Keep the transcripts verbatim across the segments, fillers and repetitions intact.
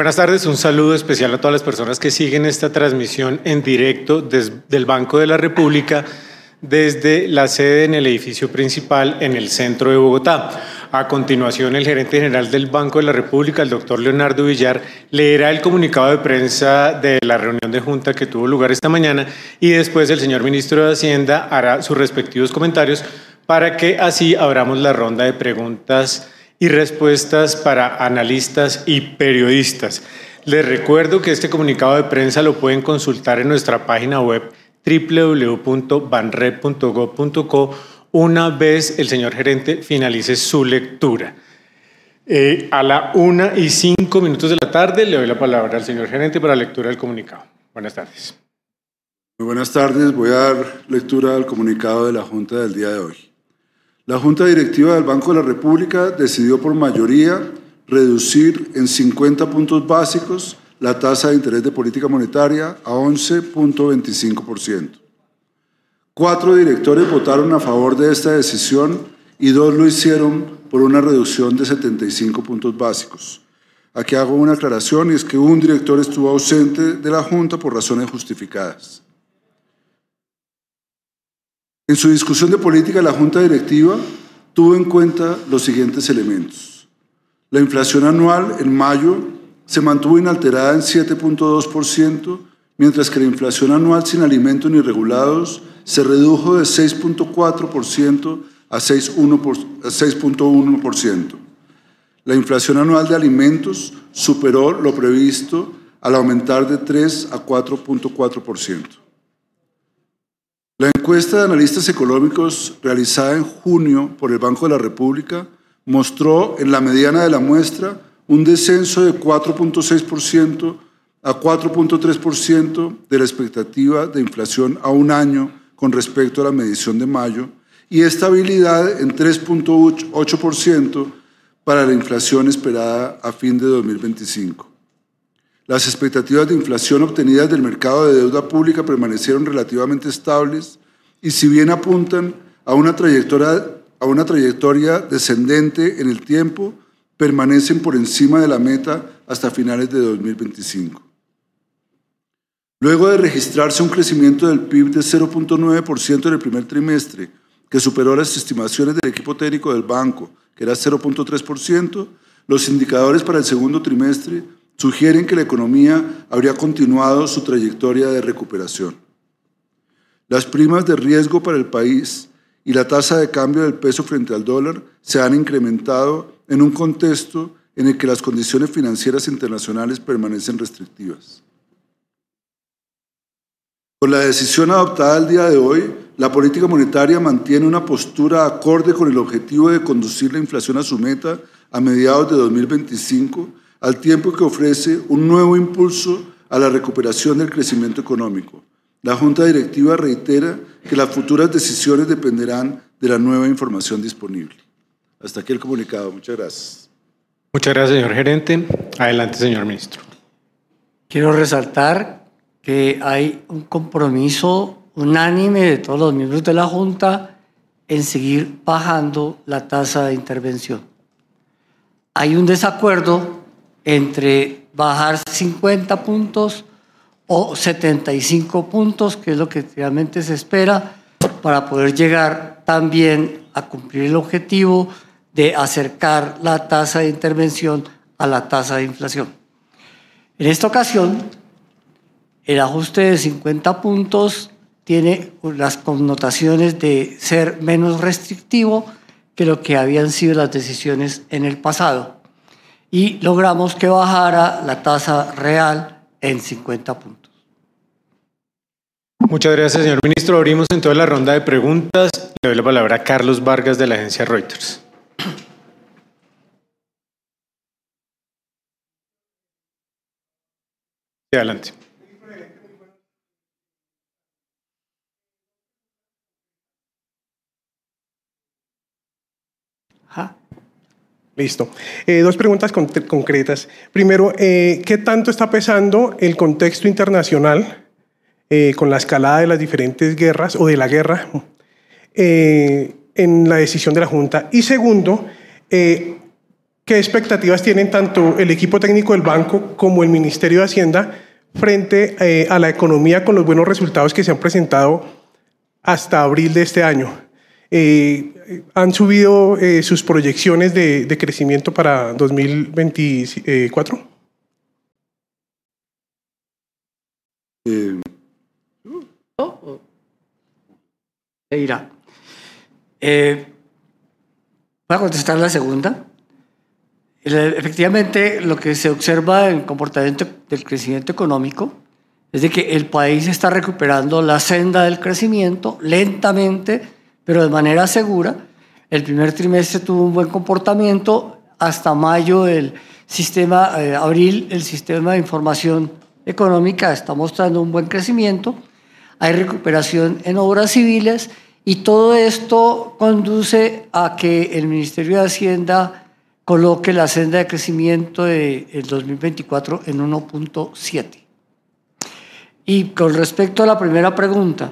Buenas tardes, un saludo especial a todas las personas que siguen esta transmisión en directo desde el Banco de la República desde la sede en el edificio principal en el centro de Bogotá. A continuación, el gerente general del Banco de la República, el doctor Leonardo Villar, leerá el comunicado de prensa de la reunión de junta que tuvo lugar esta mañana y después el señor ministro de Hacienda hará sus respectivos comentarios para que así abramos la ronda de preguntas y respuestas para analistas y periodistas. Les recuerdo que este comunicado de prensa lo pueden consultar en nuestra página web doble u doble u doble u punto banrep punto gob punto co una vez el señor gerente finalice su lectura. Eh, a la una y cinco minutos de la tarde le doy la palabra al señor gerente para la lectura del comunicado. Buenas tardes. Muy buenas tardes. Voy a dar lectura al comunicado de la Junta del día de hoy. La Junta Directiva del Banco de la República decidió por mayoría reducir en cincuenta puntos básicos la tasa de interés de política monetaria a once punto veinticinco por ciento. Cuatro directores votaron a favor de esta decisión y dos lo hicieron por una reducción de setenta y cinco puntos básicos. Aquí hago una aclaración y es que un director estuvo ausente de la Junta por razones justificadas. En su discusión de política, la Junta Directiva tuvo en cuenta los siguientes elementos. La inflación anual en mayo se mantuvo inalterada en siete punto dos por ciento, mientras que la inflación anual sin alimentos ni regulados se redujo de seis punto cuatro por ciento a seis punto uno por ciento. La inflación anual de alimentos superó lo previsto al aumentar de tres a cuatro punto cuatro por ciento. La encuesta de analistas económicos realizada en junio por el Banco de la República mostró en la mediana de la muestra un descenso de cuatro punto seis por ciento a cuatro punto tres por ciento de la expectativa de inflación a un año con respecto a la medición de mayo y estabilidad en tres punto ocho por ciento para la inflación esperada a fin de dos mil veinticinco. Las expectativas de inflación obtenidas del mercado de deuda pública permanecieron relativamente estables y si bien apuntan a una trayectoria, a una trayectoria descendente en el tiempo, permanecen por encima de la meta hasta finales de dos mil veinticinco. Luego de registrarse un crecimiento del P I B de cero punto nueve por ciento en el primer trimestre, que superó las estimaciones del equipo técnico del banco, que era cero punto tres por ciento, los indicadores para el segundo trimestre sugieren que la economía habría continuado su trayectoria de recuperación. Las primas de riesgo para el país y la tasa de cambio del peso frente al dólar se han incrementado en un contexto en el que las condiciones financieras internacionales permanecen restrictivas. Con la decisión adoptada el día de hoy, la política monetaria mantiene una postura acorde con el objetivo de conducir la inflación a su meta a mediados de dos mil veinticinco, al tiempo que ofrece un nuevo impulso a la recuperación del crecimiento económico. La Junta Directiva reitera que las futuras decisiones dependerán de la nueva información disponible. Hasta aquí el comunicado. Muchas gracias. Muchas gracias, señor gerente. Adelante, señor ministro. Quiero resaltar que hay un compromiso unánime de todos los miembros de la Junta en seguir bajando la tasa de intervención. Hay un desacuerdo entre bajar cincuenta puntos o setenta y cinco puntos, que es lo que realmente se espera, para poder llegar también a cumplir el objetivo de acercar la tasa de intervención a la tasa de inflación. En esta ocasión, el ajuste de cincuenta puntos tiene las connotaciones de ser menos restrictivo que lo que habían sido las decisiones en el pasado. Y logramos que bajara la tasa real en cincuenta puntos. Muchas gracias, señor ministro. Abrimos entonces la ronda de preguntas. Le doy la palabra a Carlos Vargas de la agencia Reuters. Adelante. Ajá. Listo. Eh, dos preguntas con concretas. Primero, eh, ¿qué tanto está pesando el contexto internacional eh, con la escalada de las diferentes guerras o de la guerra eh, en la decisión de la Junta? Y segundo, eh, ¿qué expectativas tienen tanto el equipo técnico del banco como el Ministerio de Hacienda frente eh, a la economía con los buenos resultados que se han presentado hasta abril de este año? Eh, ¿Han subido eh, sus proyecciones de, de crecimiento para dos mil veinticuatro? Eh, Oh, Eira. Eh, voy a contestar la segunda. Efectivamente, lo que se observa en el comportamiento del crecimiento económico es de que el país está recuperando la senda del crecimiento lentamente, pero de manera segura. El primer trimestre tuvo un buen comportamiento. Hasta mayo, el sistema, eh, abril, el sistema de información económica está mostrando un buen crecimiento. Hay recuperación en obras civiles y todo esto conduce a que el Ministerio de Hacienda coloque la senda de crecimiento del dos mil veinticuatro en uno punto siete. Y con respecto a la primera pregunta,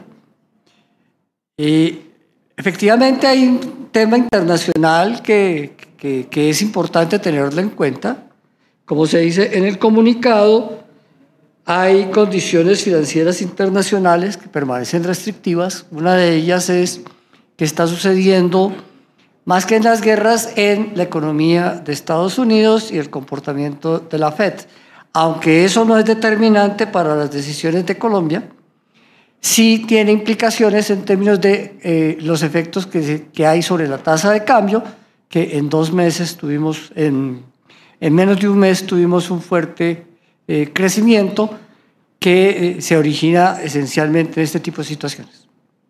eh, efectivamente hay un tema internacional que, que, que es importante tenerlo en cuenta. Como se dice en el comunicado, hay condiciones financieras internacionales que permanecen restrictivas. Una de ellas es que está sucediendo, más que en las guerras, en la economía de Estados Unidos y el comportamiento de la Fed. Aunque eso no es determinante para las decisiones de Colombia, sí tiene implicaciones en términos de eh, los efectos que, que hay sobre la tasa de cambio, que en dos meses tuvimos, en, en menos de un mes tuvimos un fuerte Eh, crecimiento que eh, se origina esencialmente en este tipo de situaciones.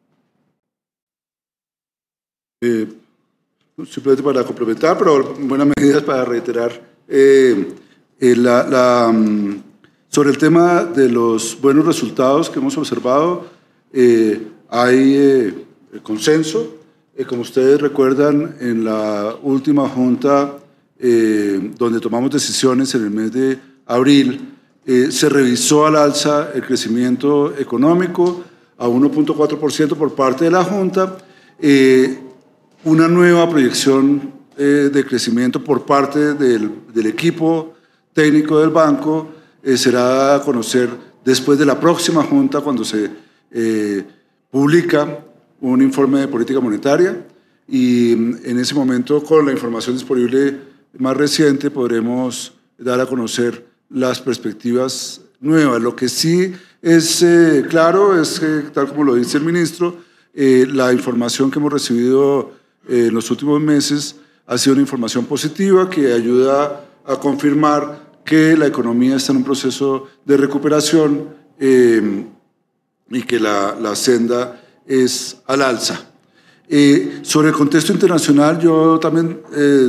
eh, simplemente para complementar, pero en buenas medidas para reiterar, eh, eh, la, la, sobre el tema de los buenos resultados que hemos observado, eh, hay eh, consenso. Eh, como ustedes recuerdan, en la última junta, eh, donde tomamos decisiones en el mes de abril, eh, se revisó al alza el crecimiento económico a uno punto cuatro por ciento por parte de la Junta, eh, una nueva proyección eh, de crecimiento por parte del, del equipo técnico del banco eh, será dada a conocer después de la próxima Junta, cuando se eh, publica un informe de política monetaria, y en ese momento, con la información disponible más reciente, podremos dar a conocer las perspectivas nuevas. Lo que sí es eh, claro es que, tal como lo dice el ministro, eh, la información que hemos recibido eh, en los últimos meses ha sido una información positiva que ayuda a confirmar que la economía está en un proceso de recuperación eh, y que la, la senda es al alza. Eh, sobre el contexto internacional, yo también eh,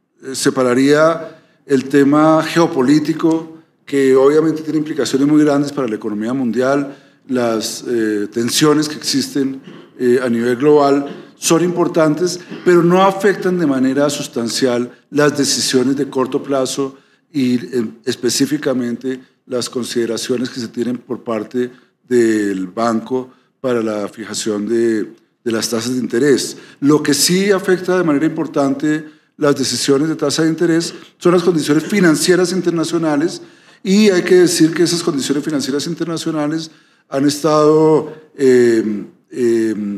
separaría el tema geopolítico, que obviamente tiene implicaciones muy grandes para la economía mundial. Las eh, tensiones que existen eh, a nivel global son importantes, pero no afectan de manera sustancial las decisiones de corto plazo y eh, específicamente las consideraciones que se tienen por parte del banco para la fijación de, de las tasas de interés. Lo que sí afecta de manera importante las decisiones de tasa de interés son las condiciones financieras internacionales, y hay que decir que esas condiciones financieras internacionales han estado eh, eh,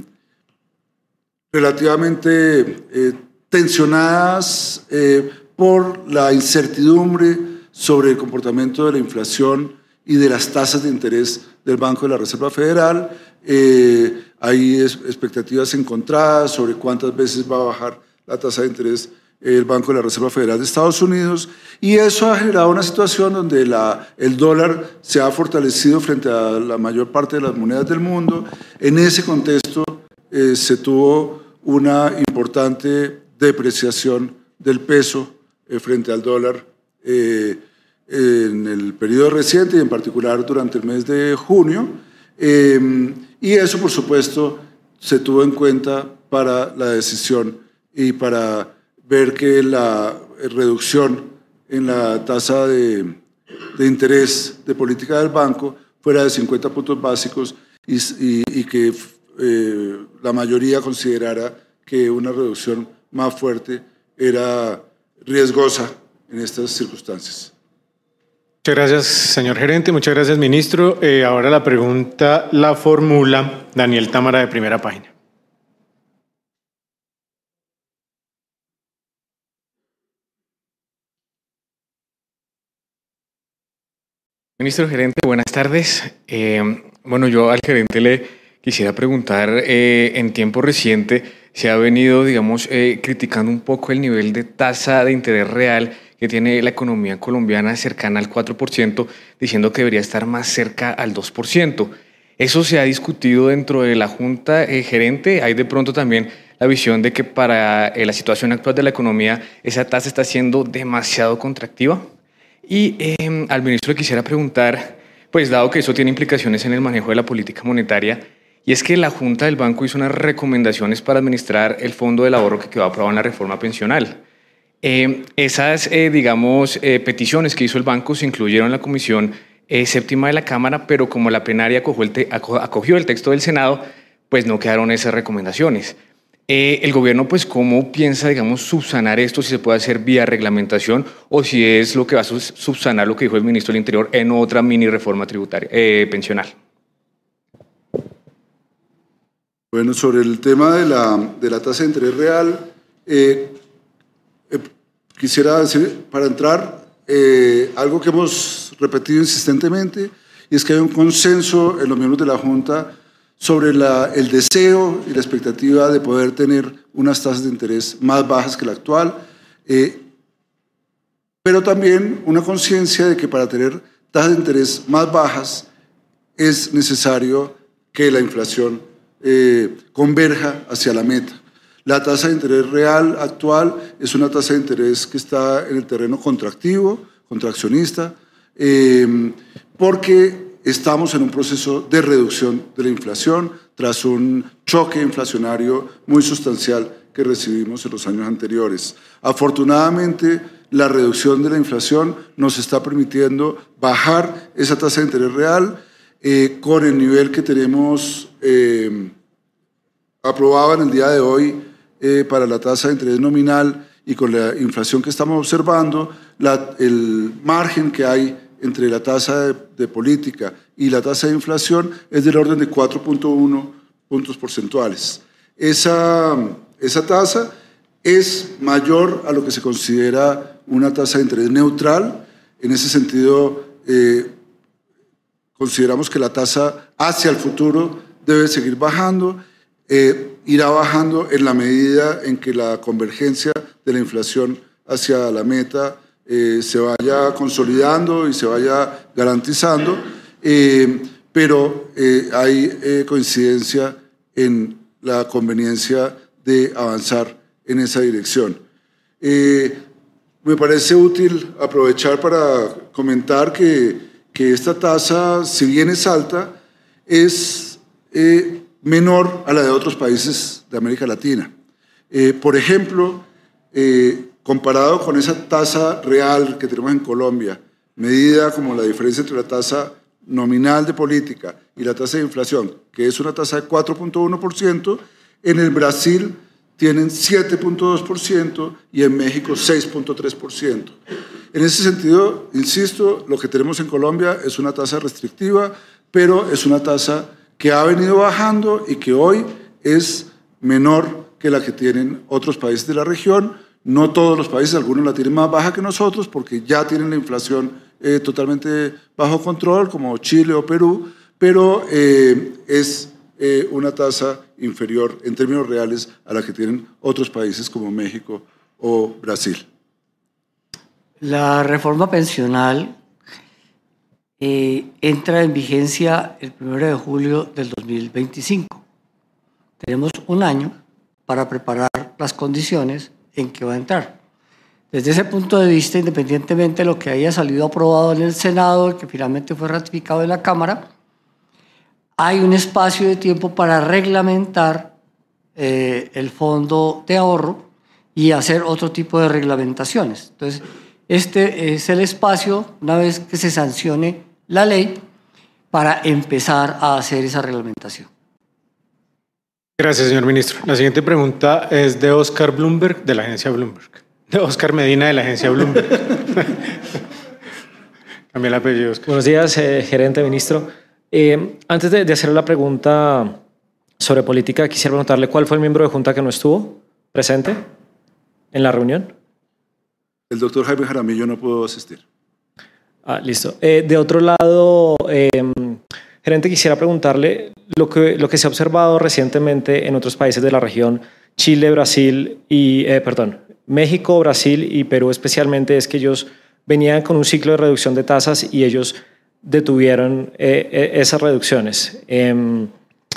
relativamente eh, tensionadas eh, por la incertidumbre sobre el comportamiento de la inflación y de las tasas de interés del Banco de la Reserva Federal. Eh, hay expectativas encontradas sobre cuántas veces va a bajar la tasa de interés el Banco de la Reserva Federal de Estados Unidos, y eso ha generado una situación donde la, el dólar se ha fortalecido frente a la mayor parte de las monedas del mundo. En ese contexto eh, se tuvo una importante depreciación del peso eh, frente al dólar eh, en el periodo reciente y en particular durante el mes de junio, eh, y eso por supuesto se tuvo en cuenta para la decisión y para ver que la reducción en la tasa de, de interés de política del banco fuera de cincuenta puntos básicos y, y, y que eh, la mayoría considerara que una reducción más fuerte era riesgosa en estas circunstancias. Muchas gracias, señor gerente. Muchas gracias, ministro. Eh, ahora la pregunta la formula Daniel Támara, de Primera Página. Ministro gerente, buenas tardes. Eh, bueno, yo al gerente le quisiera preguntar, eh, en tiempo reciente se ha venido, digamos, eh, criticando un poco el nivel de tasa de interés real que tiene la economía colombiana, cercana al cuatro por ciento, diciendo que debería estar más cerca al dos por ciento. Eso se ha discutido dentro de la Junta eh, gerente. Hay de pronto también la visión de que para eh, la situación actual de la economía esa tasa está siendo demasiado contractiva. Y eh, al ministro le quisiera preguntar, pues dado que eso tiene implicaciones en el manejo de la política monetaria, y es que la Junta del Banco hizo unas recomendaciones para administrar el fondo del ahorro que quedó aprobado en la reforma pensional. Eh, esas, eh, digamos, eh, peticiones que hizo el banco se incluyeron en la Comisión eh, Séptima de la Cámara, pero como la plenaria acogió el, te acogió el texto del Senado, pues no quedaron esas recomendaciones. Eh, el gobierno, pues, ¿cómo piensa, digamos, subsanar esto? Si se puede hacer vía reglamentación o si es lo que va a subsanar lo que dijo el ministro del Interior en otra mini reforma tributaria, eh, pensional. Bueno, sobre el tema de la, de la tasa de interés real, eh, eh, quisiera decir, para entrar, eh, algo que hemos repetido insistentemente, y es que hay un consenso en los miembros de la Junta sobre la, el deseo y la expectativa de poder tener unas tasas de interés más bajas que la actual, eh, pero también una conciencia de que para tener tasas de interés más bajas es necesario que la inflación eh, converja hacia la meta. La tasa de interés real actual es una tasa de interés que está en el terreno contractivo, contraccionista, eh, porque estamos en un proceso de reducción de la inflación tras un choque inflacionario muy sustancial que recibimos en los años anteriores. Afortunadamente, la reducción de la inflación nos está permitiendo bajar esa tasa de interés real eh, con el nivel que tenemos eh, aprobado en el día de hoy eh, para la tasa de interés nominal y con la inflación que estamos observando, la, el margen que hay entre la tasa de, de política y la tasa de inflación es del orden de cuatro punto uno puntos porcentuales. Esa, esa tasa es mayor a lo que se considera una tasa de interés neutral. En ese sentido, eh, consideramos que la tasa hacia el futuro debe seguir bajando, eh, irá bajando en la medida en que la convergencia de la inflación hacia la meta Eh, se vaya consolidando y se vaya garantizando, eh, pero eh, hay eh, coincidencia en la conveniencia de avanzar en esa dirección. Eh, me parece útil aprovechar para comentar que, que esta tasa, si bien es alta, es eh, menor a la de otros países de América Latina. Eh, por ejemplo, eh, comparado con esa tasa real que tenemos en Colombia, medida como la diferencia entre la tasa nominal de política y la tasa de inflación, que es una tasa de cuatro punto uno por ciento, en el Brasil tienen siete punto dos por ciento y en México seis punto tres por ciento. En ese sentido, insisto, lo que tenemos en Colombia es una tasa restrictiva, pero es una tasa que ha venido bajando y que hoy es menor que la que tienen otros países de la región. No todos los países, algunos la tienen más baja que nosotros porque ya tienen la inflación eh, totalmente bajo control, como Chile o Perú, pero eh, es eh, una tasa inferior en términos reales a la que tienen otros países como México o Brasil. La reforma pensional eh, entra en vigencia el primero de julio del dos mil veinticinco. Tenemos un año para preparar las condiciones en que va a entrar. Desde ese punto de vista, independientemente de lo que haya salido aprobado en el Senado y que finalmente fue ratificado en la Cámara, hay un espacio de tiempo para reglamentar eh, el fondo de ahorro y hacer otro tipo de reglamentaciones. Entonces, este es el espacio, una vez que se sancione la ley, para empezar a hacer esa reglamentación. Gracias, señor ministro. La siguiente pregunta es de Oscar Bloomberg, de la agencia Bloomberg. Oscar Medina, de la agencia Bloomberg. Cambia el apellido, Oscar. Buenos días, eh, gerente, ministro. Eh, antes de, de hacer la pregunta sobre política, quisiera preguntarle cuál fue el miembro de Junta que no estuvo presente en la reunión. El doctor Jaime Jaramillo no pudo asistir. Ah, listo. Eh, de otro lado, eh, gerente, quisiera preguntarle lo que, lo que se ha observado recientemente en otros países de la región, Chile, Brasil y, eh, perdón, México, Brasil y Perú especialmente, es que ellos venían con un ciclo de reducción de tasas y ellos detuvieron eh, esas reducciones. Eh,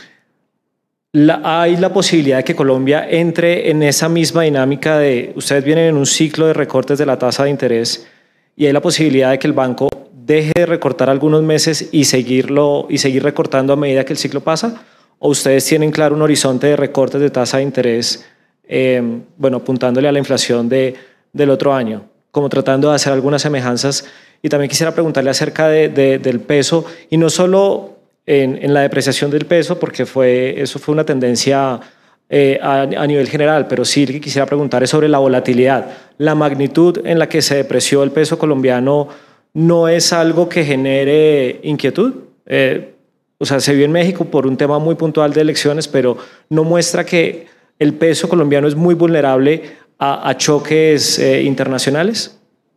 la, hay la posibilidad de que Colombia entre en esa misma dinámica de, ustedes vienen en un ciclo de recortes de la tasa de interés y hay la posibilidad de que el banco deje de recortar algunos meses y seguirlo y seguir recortando a medida que el ciclo pasa, o ustedes tienen claro un horizonte de recortes de tasa de interés, eh, bueno, apuntándole a la inflación de, del otro año, como tratando de hacer algunas semejanzas. Y también quisiera preguntarle acerca de, de, del peso, y no solo en, en la depreciación del peso, porque fue, eso fue una tendencia eh, a, a nivel general, pero sí que quisiera preguntar es sobre la volatilidad. La magnitud en la que se depreció el peso colombiano no es algo que genere inquietud. Eh, o sea, se vio en México por un tema muy puntual de elecciones, pero no muestra que el peso colombiano es muy vulnerable a, a choques eh, internacionales.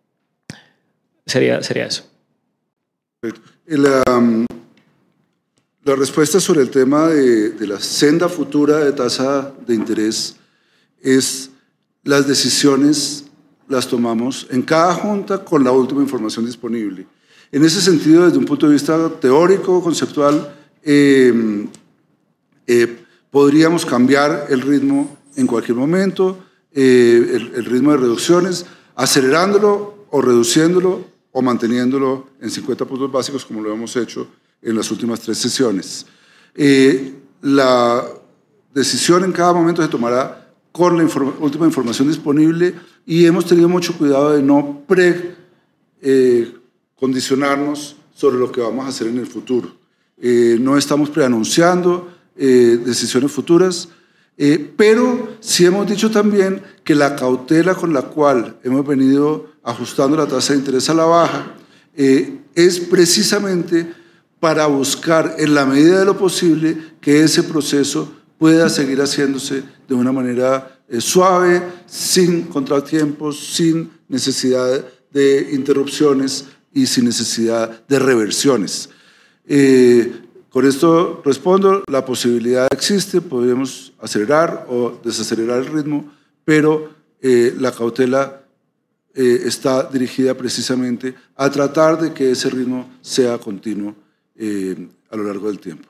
Sería, sería eso. La, la respuesta sobre el tema de, de la senda futura de tasa de interés es las decisiones las tomamos en cada junta con la última información disponible. En ese sentido, desde un punto de vista teórico, conceptual, eh, eh, podríamos cambiar el ritmo en cualquier momento, eh, el, el ritmo de reducciones, acelerándolo o reduciéndolo o manteniéndolo en cincuenta puntos básicos como lo hemos hecho en las últimas tres sesiones. Eh, la decisión en cada momento se tomará con la inform- última información disponible y hemos tenido mucho cuidado de no pre eh, condicionarnos sobre lo que vamos a hacer en el futuro. Eh, no estamos preanunciando eh, decisiones futuras, eh, pero sí hemos dicho también que la cautela con la cual hemos venido ajustando la tasa de interés a la baja eh, es precisamente para buscar en la medida de lo posible que ese proceso pueda seguir haciéndose de una manera eh, suave, sin contratiempos, sin necesidad de interrupciones y sin necesidad de reversiones. Eh, con esto respondo, la posibilidad existe, podemos acelerar o desacelerar el ritmo, pero eh, la cautela eh, está dirigida precisamente a tratar de que ese ritmo sea continuo eh, a lo largo del tiempo.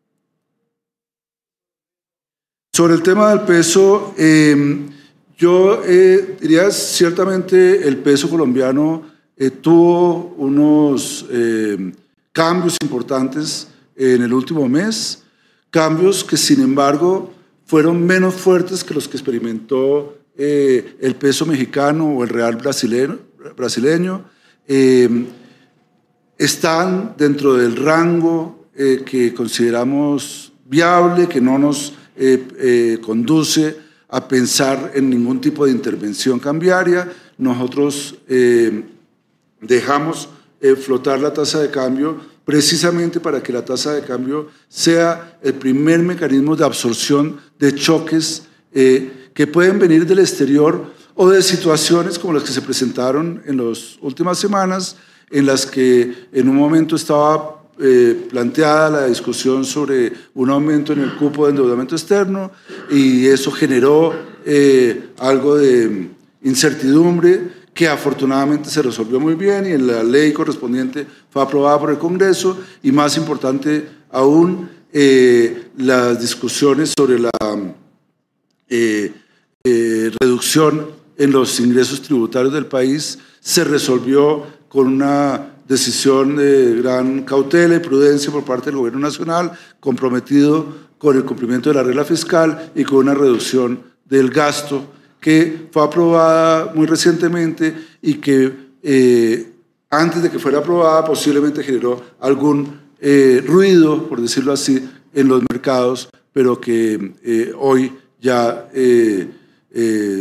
Sobre el tema del peso, eh, yo eh, diría ciertamente el peso colombiano eh, tuvo unos eh, cambios importantes en el último mes, cambios que sin embargo fueron menos fuertes que los que experimentó eh, el peso mexicano o el real brasileño, brasileño. Eh, están dentro del rango eh, que consideramos viable, que no nos eh, eh, conduce a pensar en ningún tipo de intervención cambiaria. Nosotros eh, dejamos eh, flotar la tasa de cambio precisamente para que la tasa de cambio sea el primer mecanismo de absorción de choques eh, que pueden venir del exterior o de situaciones como las que se presentaron en las últimas semanas, en las que en un momento estaba eh, planteada la discusión sobre un aumento en el cupo de endeudamiento externo y eso generó eh, algo de incertidumbre que afortunadamente se resolvió muy bien y en la ley correspondiente fue aprobada por el Congreso y más importante aún eh, las discusiones sobre la eh, eh, reducción en los ingresos tributarios del país se resolvió con una decisión de gran cautela y prudencia por parte del Gobierno Nacional, comprometido con el cumplimiento de la regla fiscal y con una reducción del gasto que fue aprobada muy recientemente y que eh, antes de que fuera aprobada posiblemente generó algún eh, ruido, por decirlo así, en los mercados, pero que eh, hoy ya eh, eh,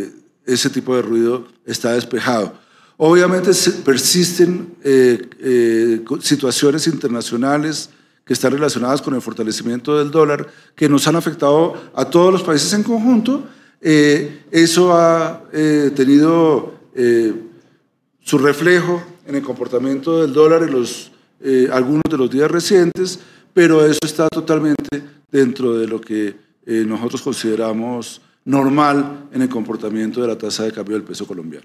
ese tipo de ruido está despejado. Obviamente persisten eh, eh, situaciones internacionales que están relacionadas con el fortalecimiento del dólar, que nos han afectado a todos los países en conjunto. Eh, eso ha eh, tenido eh, su reflejo en el comportamiento del dólar en los, eh, algunos de los días recientes, pero eso está totalmente dentro de lo que eh, nosotros consideramos normal en el comportamiento de la tasa de cambio del peso colombiano.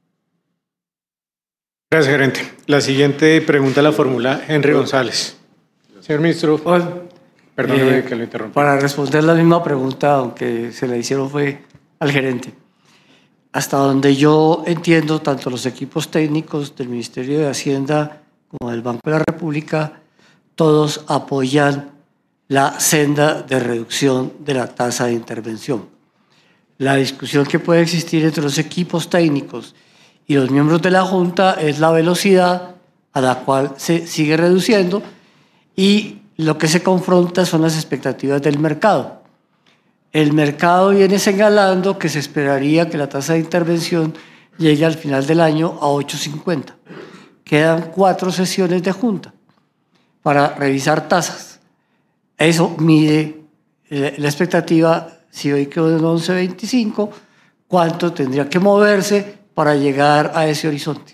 Gracias, gerente. La siguiente pregunta la formula Henry González. Señor ministro, perdóneme eh, que lo interrumpa. Para responder la misma pregunta, aunque se la hicieron fue al gerente. Hasta donde yo entiendo, tanto los equipos técnicos del Ministerio de Hacienda como del Banco de la República, todos apoyan la senda de reducción de la tasa de intervención. La discusión que puede existir entre los equipos técnicos y los miembros de la Junta es la velocidad a la cual se sigue reduciendo, y lo que se confronta son las expectativas del mercado. El mercado viene señalando que se esperaría que la tasa de intervención llegue al final del año a ocho punto cincuenta. Quedan cuatro sesiones de Junta para revisar tasas. Eso mide la expectativa, si hoy quedó en once punto veinticinco, cuánto tendría que moverse para llegar a ese horizonte.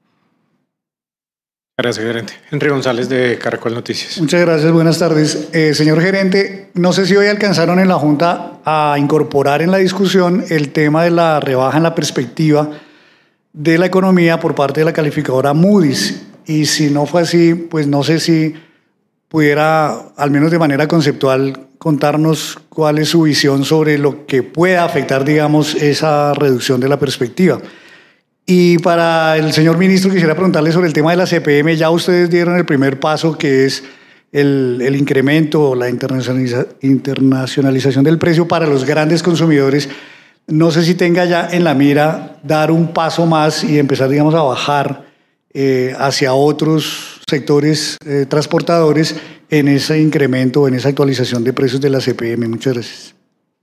Gracias, gerente. Henry González, de Caracol Noticias. Muchas gracias, buenas tardes. Eh, señor gerente, no sé si hoy alcanzaron en la Junta a incorporar en la discusión el tema de la rebaja en la perspectiva de la economía por parte de la calificadora Moody's. Y si no fue así, pues no sé si pudiera, al menos de manera conceptual, contarnos cuál es su visión sobre lo que pueda afectar, digamos, esa reducción de la perspectiva. Y para el señor ministro quisiera preguntarle sobre el tema de la C P M. Ya ustedes dieron el primer paso, que es el, el incremento, la internacionaliza, internacionalización del precio para los grandes consumidores. No sé si tenga ya en la mira dar un paso más y empezar, digamos, a bajar eh, hacia otros sectores eh, transportadores en ese incremento, en esa actualización de precios de la C P M. Muchas gracias.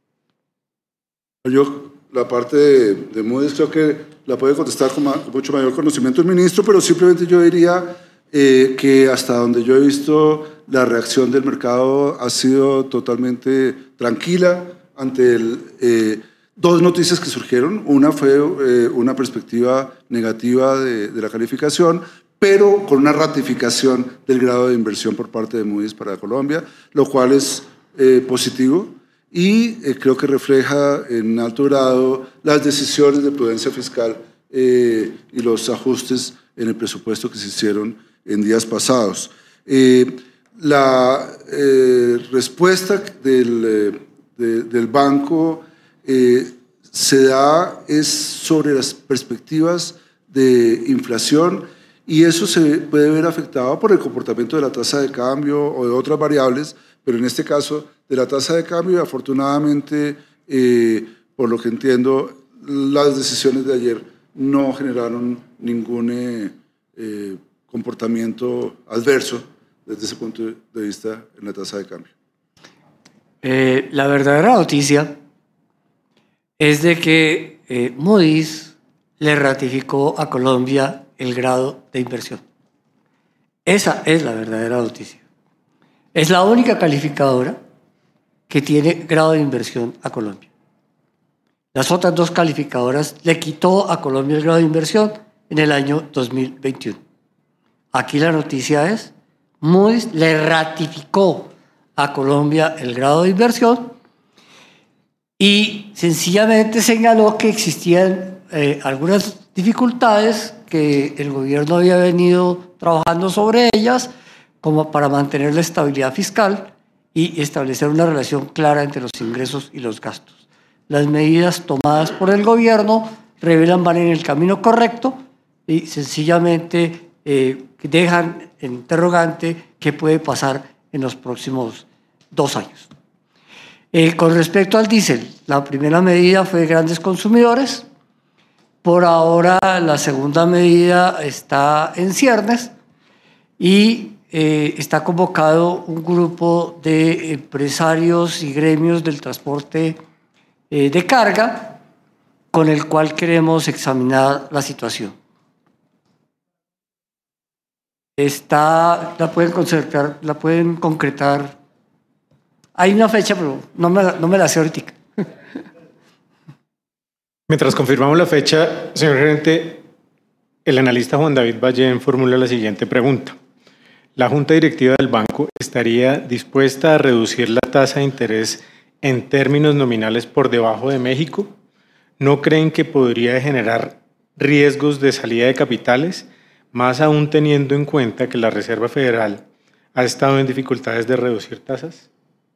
Yo, la parte de, de Moody's, creo que la puede contestar con, ma, con mucho mayor conocimiento el ministro, pero simplemente yo diría eh, que hasta donde yo he visto, la reacción del mercado ha sido totalmente tranquila ante el, eh, dos noticias que surgieron. Una fue eh, una perspectiva negativa de, de la calificación, pero con una ratificación del grado de inversión por parte de Moody's para Colombia, lo cual es eh, positivo. Y eh, creo que refleja en alto grado las decisiones de prudencia fiscal eh, y los ajustes en el presupuesto que se hicieron en días pasados. Eh, la eh, respuesta del, eh, de, del banco eh, se da es sobre las perspectivas de inflación, y eso se puede ver afectado por el comportamiento de la tasa de cambio o de otras variables, pero en este caso de la tasa de cambio. Afortunadamente, eh, por lo que entiendo, las decisiones de ayer no generaron ningún eh, eh, comportamiento adverso desde ese punto de vista en la tasa de cambio. Eh, la verdadera noticia es de que eh, Moody's le ratificó a Colombia el grado de inversión. Esa es la verdadera noticia. Es la única calificadora que tiene grado de inversión a Colombia. Las otras dos calificadoras le quitó a Colombia el grado de inversión en el año dos mil veintiuno. Aquí la noticia es, Moody's le ratificó a Colombia el grado de inversión y sencillamente señaló que existían eh, algunas dificultades que el gobierno había venido trabajando sobre ellas, como para mantener la estabilidad fiscal y establecer una relación clara entre los ingresos y los gastos. Las medidas tomadas por el gobierno revelan van en el camino correcto y sencillamente eh, dejan en interrogante qué puede pasar en los próximos dos años. Eh, con respecto al diésel, la primera medida fue grandes consumidores. Por ahora la segunda medida está en ciernes y eh, está convocado un grupo de empresarios y gremios del transporte eh, de carga con el cual queremos examinar la situación. Está, la pueden concretar, la pueden concretar. Hay una fecha, pero no me, no me la sé ahorita. Mientras confirmamos la fecha, señor gerente, el analista Juan David Ballén formula la siguiente pregunta. ¿La Junta Directiva del banco estaría dispuesta a reducir la tasa de interés en términos nominales por debajo de México? ¿No creen que podría generar riesgos de salida de capitales, más aún teniendo en cuenta que la Reserva Federal ha estado en dificultades de reducir tasas?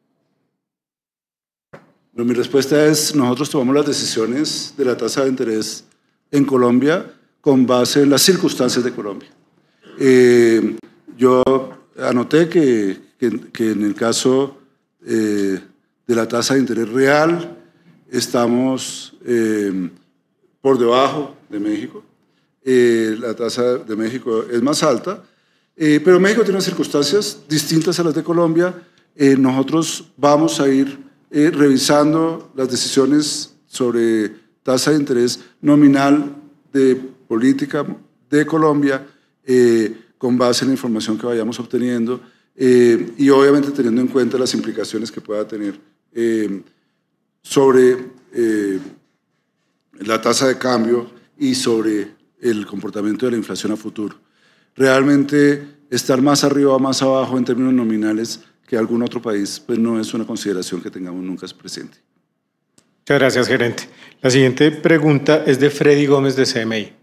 Bueno, mi respuesta es, nosotros tomamos las decisiones de la tasa de interés en Colombia con base en las circunstancias de Colombia. Eh, yo anoté que, que, que en el caso eh, de la tasa de interés real estamos eh, por debajo de México. Eh, la tasa de México es más alta, eh, pero México tiene circunstancias distintas a las de Colombia. Eh, nosotros vamos a ir eh, revisando las decisiones sobre tasa de interés nominal de política de Colombia eh, con base en la información que vayamos obteniendo eh, y obviamente teniendo en cuenta las implicaciones que pueda tener eh, sobre eh, la tasa de cambio y sobre el comportamiento de la inflación a futuro. Realmente estar más arriba o más abajo en términos nominales que algún otro país, pues no es una consideración que tengamos nunca presente. Muchas gracias, gerente. La siguiente pregunta es de Freddy Gómez de C M I.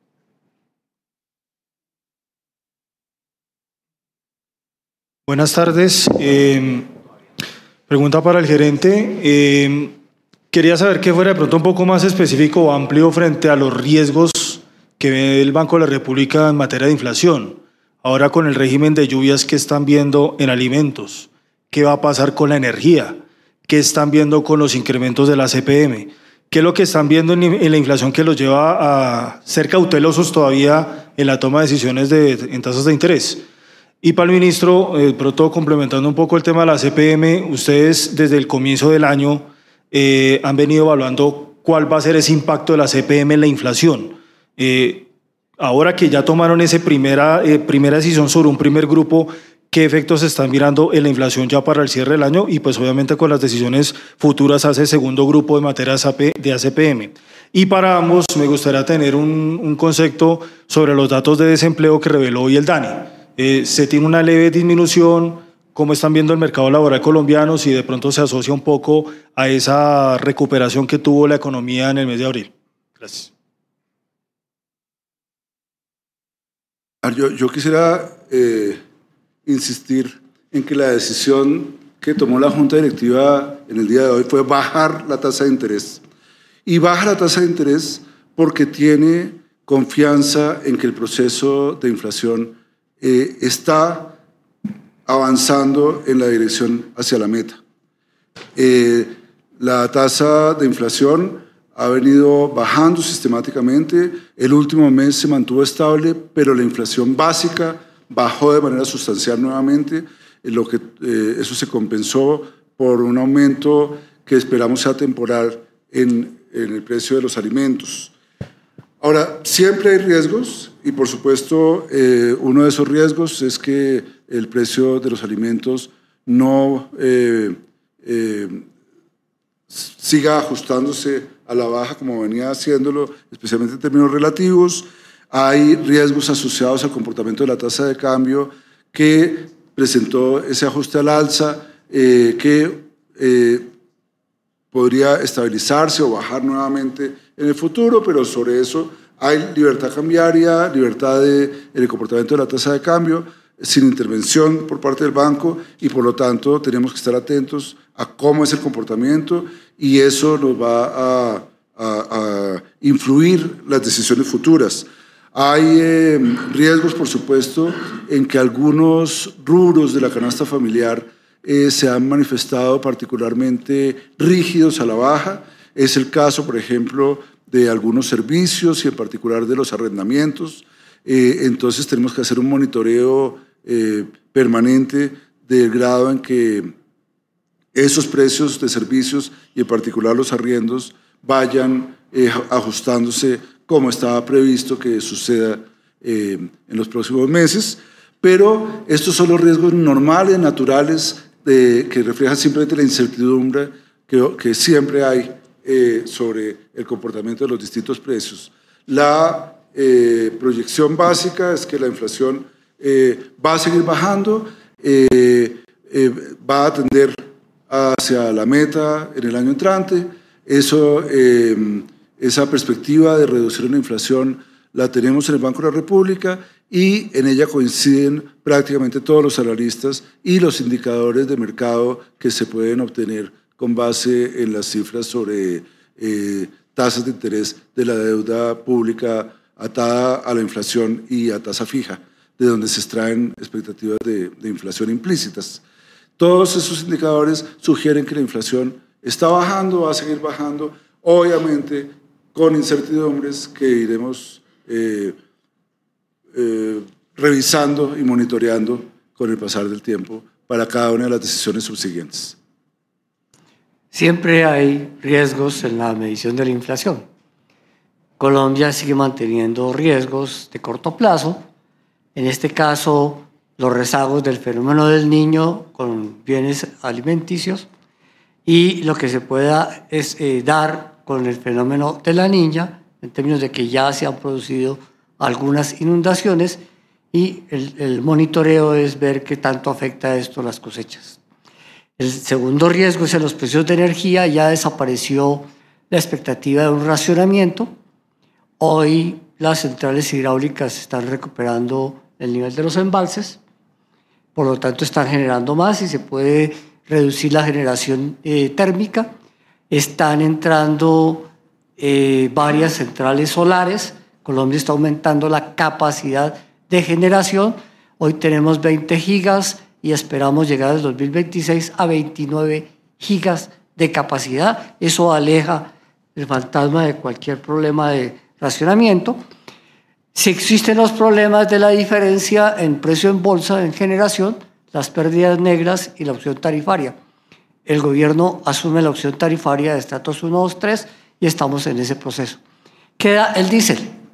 Buenas tardes. Eh, pregunta para el gerente. Eh, quería saber que fuera de pronto un poco más específico o amplio frente a los riesgos que ve el Banco de la República en materia de inflación. Ahora con el régimen de lluvias que están viendo en alimentos, ¿qué va a pasar con la energía? ¿Qué están viendo con los incrementos de la C P M? ¿Qué es lo que están viendo en la inflación que los lleva a ser cautelosos todavía en la toma de decisiones de, en tasas de interés? Y para el ministro, eh, pronto complementando un poco el tema de la C P M, ustedes desde el comienzo del año eh, han venido evaluando cuál va a ser ese impacto de la C P M en la inflación. Eh, ahora que ya tomaron esa primera, eh, primera decisión sobre un primer grupo, ¿qué efectos se están mirando en la inflación ya para el cierre del año? Y pues obviamente con las decisiones futuras hacia el segundo grupo de materia de A C P M. Y para ambos me gustaría tener un, un concepto sobre los datos de desempleo que reveló hoy el DANE. Eh, se tiene una leve disminución, cómo están viendo el mercado laboral colombiano, si de pronto se asocia un poco a esa recuperación que tuvo la economía en el mes de abril. Gracias. Yo, yo quisiera eh, insistir en que la decisión que tomó la Junta Directiva en el día de hoy fue bajar la tasa de interés. Y baja la tasa de interés porque tiene confianza en que el proceso de inflación eh, está avanzando en la dirección hacia la meta. Eh, la tasa de inflación ha venido bajando sistemáticamente. El último mes se mantuvo estable, pero la inflación básica bajó de manera sustancial nuevamente, lo que, eh, eso se compensó por un aumento que esperamos sea temporal en, en el precio de los alimentos. Ahora, siempre hay riesgos y por supuesto eh, uno de esos riesgos es que el precio de los alimentos no eh, eh, siga ajustándose a la baja como venía haciéndolo, especialmente en términos relativos. Hay riesgos asociados al comportamiento de la tasa de cambio que presentó ese ajuste al alza, eh, que eh, podría estabilizarse o bajar nuevamente en el futuro, pero sobre eso hay libertad cambiaria, libertad de, en el comportamiento de la tasa de cambio, sin intervención por parte del banco y por lo tanto tenemos que estar atentos a cómo es el comportamiento y eso nos va a, a, a influir las decisiones futuras. Hay eh, riesgos, por supuesto, en que algunos rubros de la canasta familiar eh, se han manifestado particularmente rígidos a la baja. Es el caso, por ejemplo, de algunos servicios y en particular de los arrendamientos. Eh, entonces tenemos que hacer un monitoreo eh, permanente del grado en que esos precios de servicios y en particular los arriendos vayan eh, ajustándose como estaba previsto que suceda eh, en los próximos meses, pero estos son los riesgos normales, naturales, de, que reflejan simplemente la incertidumbre que, que siempre hay eh, sobre el comportamiento de los distintos precios. La eh, proyección básica es que la inflación eh, va a seguir bajando, eh, eh, va a tender hacia la meta en el año entrante. Eso, eh, esa perspectiva de reducir la inflación la tenemos en el Banco de la República y en ella coinciden prácticamente todos los analistas y los indicadores de mercado que se pueden obtener con base en las cifras sobre eh, tasas de interés de la deuda pública atada a la inflación y a tasa fija, de donde se extraen expectativas de, de inflación implícitas. Todos esos indicadores sugieren que la inflación está bajando, va a seguir bajando, obviamente con incertidumbres que iremos eh, eh, revisando y monitoreando con el pasar del tiempo para cada una de las decisiones subsiguientes. Siempre hay riesgos en la medición de la inflación. Colombia sigue manteniendo riesgos de corto plazo, en este caso los rezagos del fenómeno del Niño con bienes alimenticios y lo que se pueda es eh, dar con el fenómeno de la Niña, en términos de que ya se han producido algunas inundaciones y el, el monitoreo es ver qué tanto afecta esto a las cosechas. El segundo riesgo es en los precios de energía. Ya desapareció la expectativa de un racionamiento. Hoy las centrales hidráulicas están recuperando el nivel de los embalses, por lo tanto están generando más y se puede reducir la generación eh, térmica. Están entrando eh, varias centrales solares. Colombia está aumentando la capacidad de generación. Hoy tenemos veinte gigas y esperamos llegar al dos mil veintiséis a veintinueve gigas de capacidad. Eso aleja el fantasma de cualquier problema de racionamiento. Si existen los problemas de la diferencia en precio en bolsa, en generación, las pérdidas negras y la opción tarifaria. El gobierno asume la opción tarifaria de estratos uno, dos, tres y estamos en ese proceso. Queda el diésel.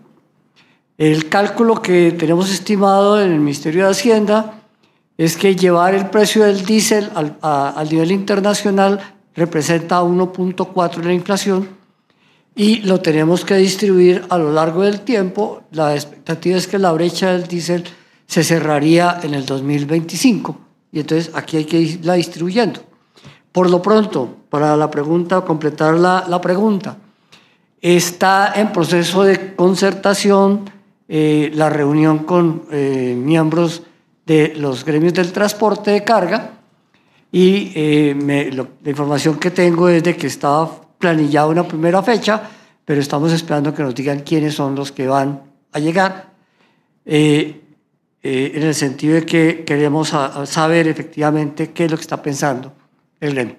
El cálculo que tenemos estimado en el Ministerio de Hacienda es que llevar el precio del diésel al, a, al nivel internacional representa uno punto cuatro de la inflación y lo tenemos que distribuir a lo largo del tiempo. La expectativa es que la brecha del diésel se cerraría en el dos mil veinticinco y entonces aquí hay que irla distribuyendo. Por lo pronto, para la pregunta, completar la, la pregunta, está en proceso de concertación eh, la reunión con eh, miembros de los gremios del transporte de carga y eh, me, lo, la información que tengo es de que estaba planillada una primera fecha, pero estamos esperando que nos digan quiénes son los que van a llegar, eh, eh, en el sentido de que queremos a, a saber efectivamente qué es lo que está pensando el gremio.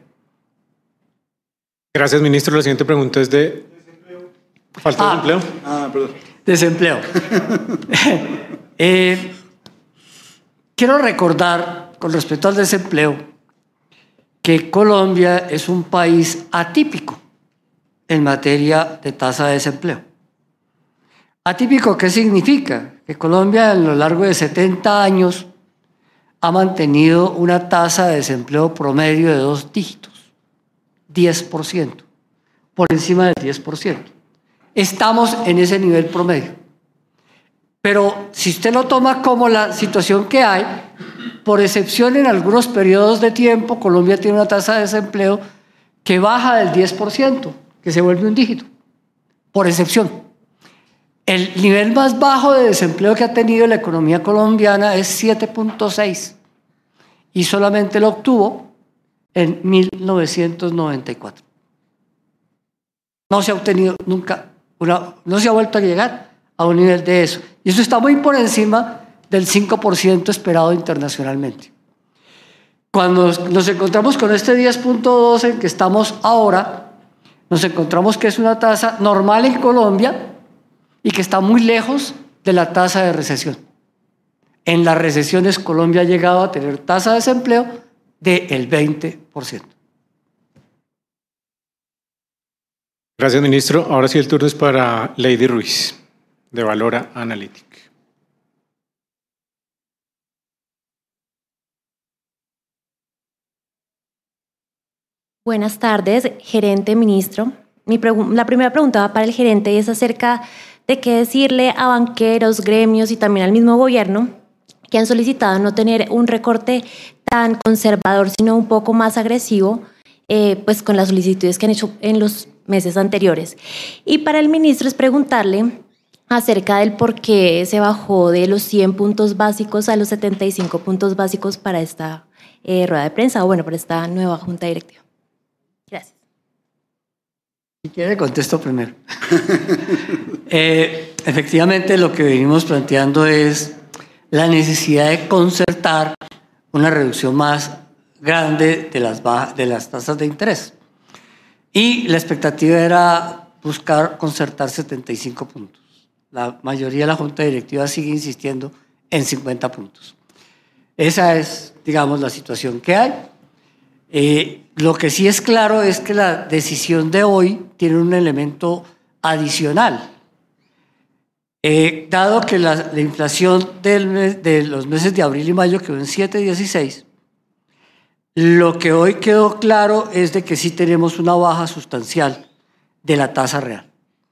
Gracias, ministro. La siguiente pregunta es de... ¿Falta de Ah, empleo? Ah, perdón. Desempleo. eh, quiero recordar, con respecto al desempleo, que Colombia es un país atípico en materia de tasa de desempleo. ¿Atípico qué significa? Que Colombia a lo largo de setenta años ha mantenido una tasa de desempleo promedio de dos dígitos, diez por ciento, por encima del diez por ciento. Estamos en ese nivel promedio. Pero si usted lo toma como la situación que hay, por excepción en algunos periodos de tiempo, Colombia tiene una tasa de desempleo que baja del diez por ciento, que se vuelve un dígito, por excepción. El nivel más bajo de desempleo que ha tenido la economía colombiana es siete punto seis y solamente lo obtuvo en mil novecientos noventa y cuatro. No se ha obtenido nunca, una, no se ha vuelto a llegar a un nivel de eso. Y eso está muy por encima del cinco por ciento esperado internacionalmente. Cuando nos encontramos con este diez punto dos en que estamos ahora, nos encontramos que es una tasa normal en Colombia y que está muy lejos de la tasa de recesión. En las recesiones Colombia ha llegado a tener tasa de desempleo del veinte por ciento. Gracias, ministro. Ahora sí el turno es para Lady Ruiz, de Valora Analytic. Buenas tardes, gerente, ministro. Mi la primera pregunta va para el gerente es acerca de qué decirle a banqueros, gremios y también al mismo gobierno que han solicitado no tener un recorte tan conservador, sino un poco más agresivo, eh, pues con las solicitudes que han hecho en los meses anteriores. Y para el ministro es preguntarle acerca del por qué se bajó de los cien puntos básicos a los setenta y cinco puntos básicos para esta eh, rueda de prensa, o bueno, para esta nueva junta directiva. Gracias. Si quiere, contesto primero. eh, efectivamente, lo que venimos planteando es la necesidad de concertar una reducción más grande de las, de las tasas de interés. Y la expectativa era buscar concertar setenta y cinco puntos. La mayoría de la Junta Directiva sigue insistiendo en cincuenta puntos. Esa es, digamos, la situación que hay. Eh, lo que sí es claro es que la decisión de hoy tiene un elemento adicional. Eh, dado que la, la inflación del mes, de los meses de abril y mayo quedó en siete punto dieciséis, lo que hoy quedó claro es de que sí tenemos una baja sustancial de la tasa real.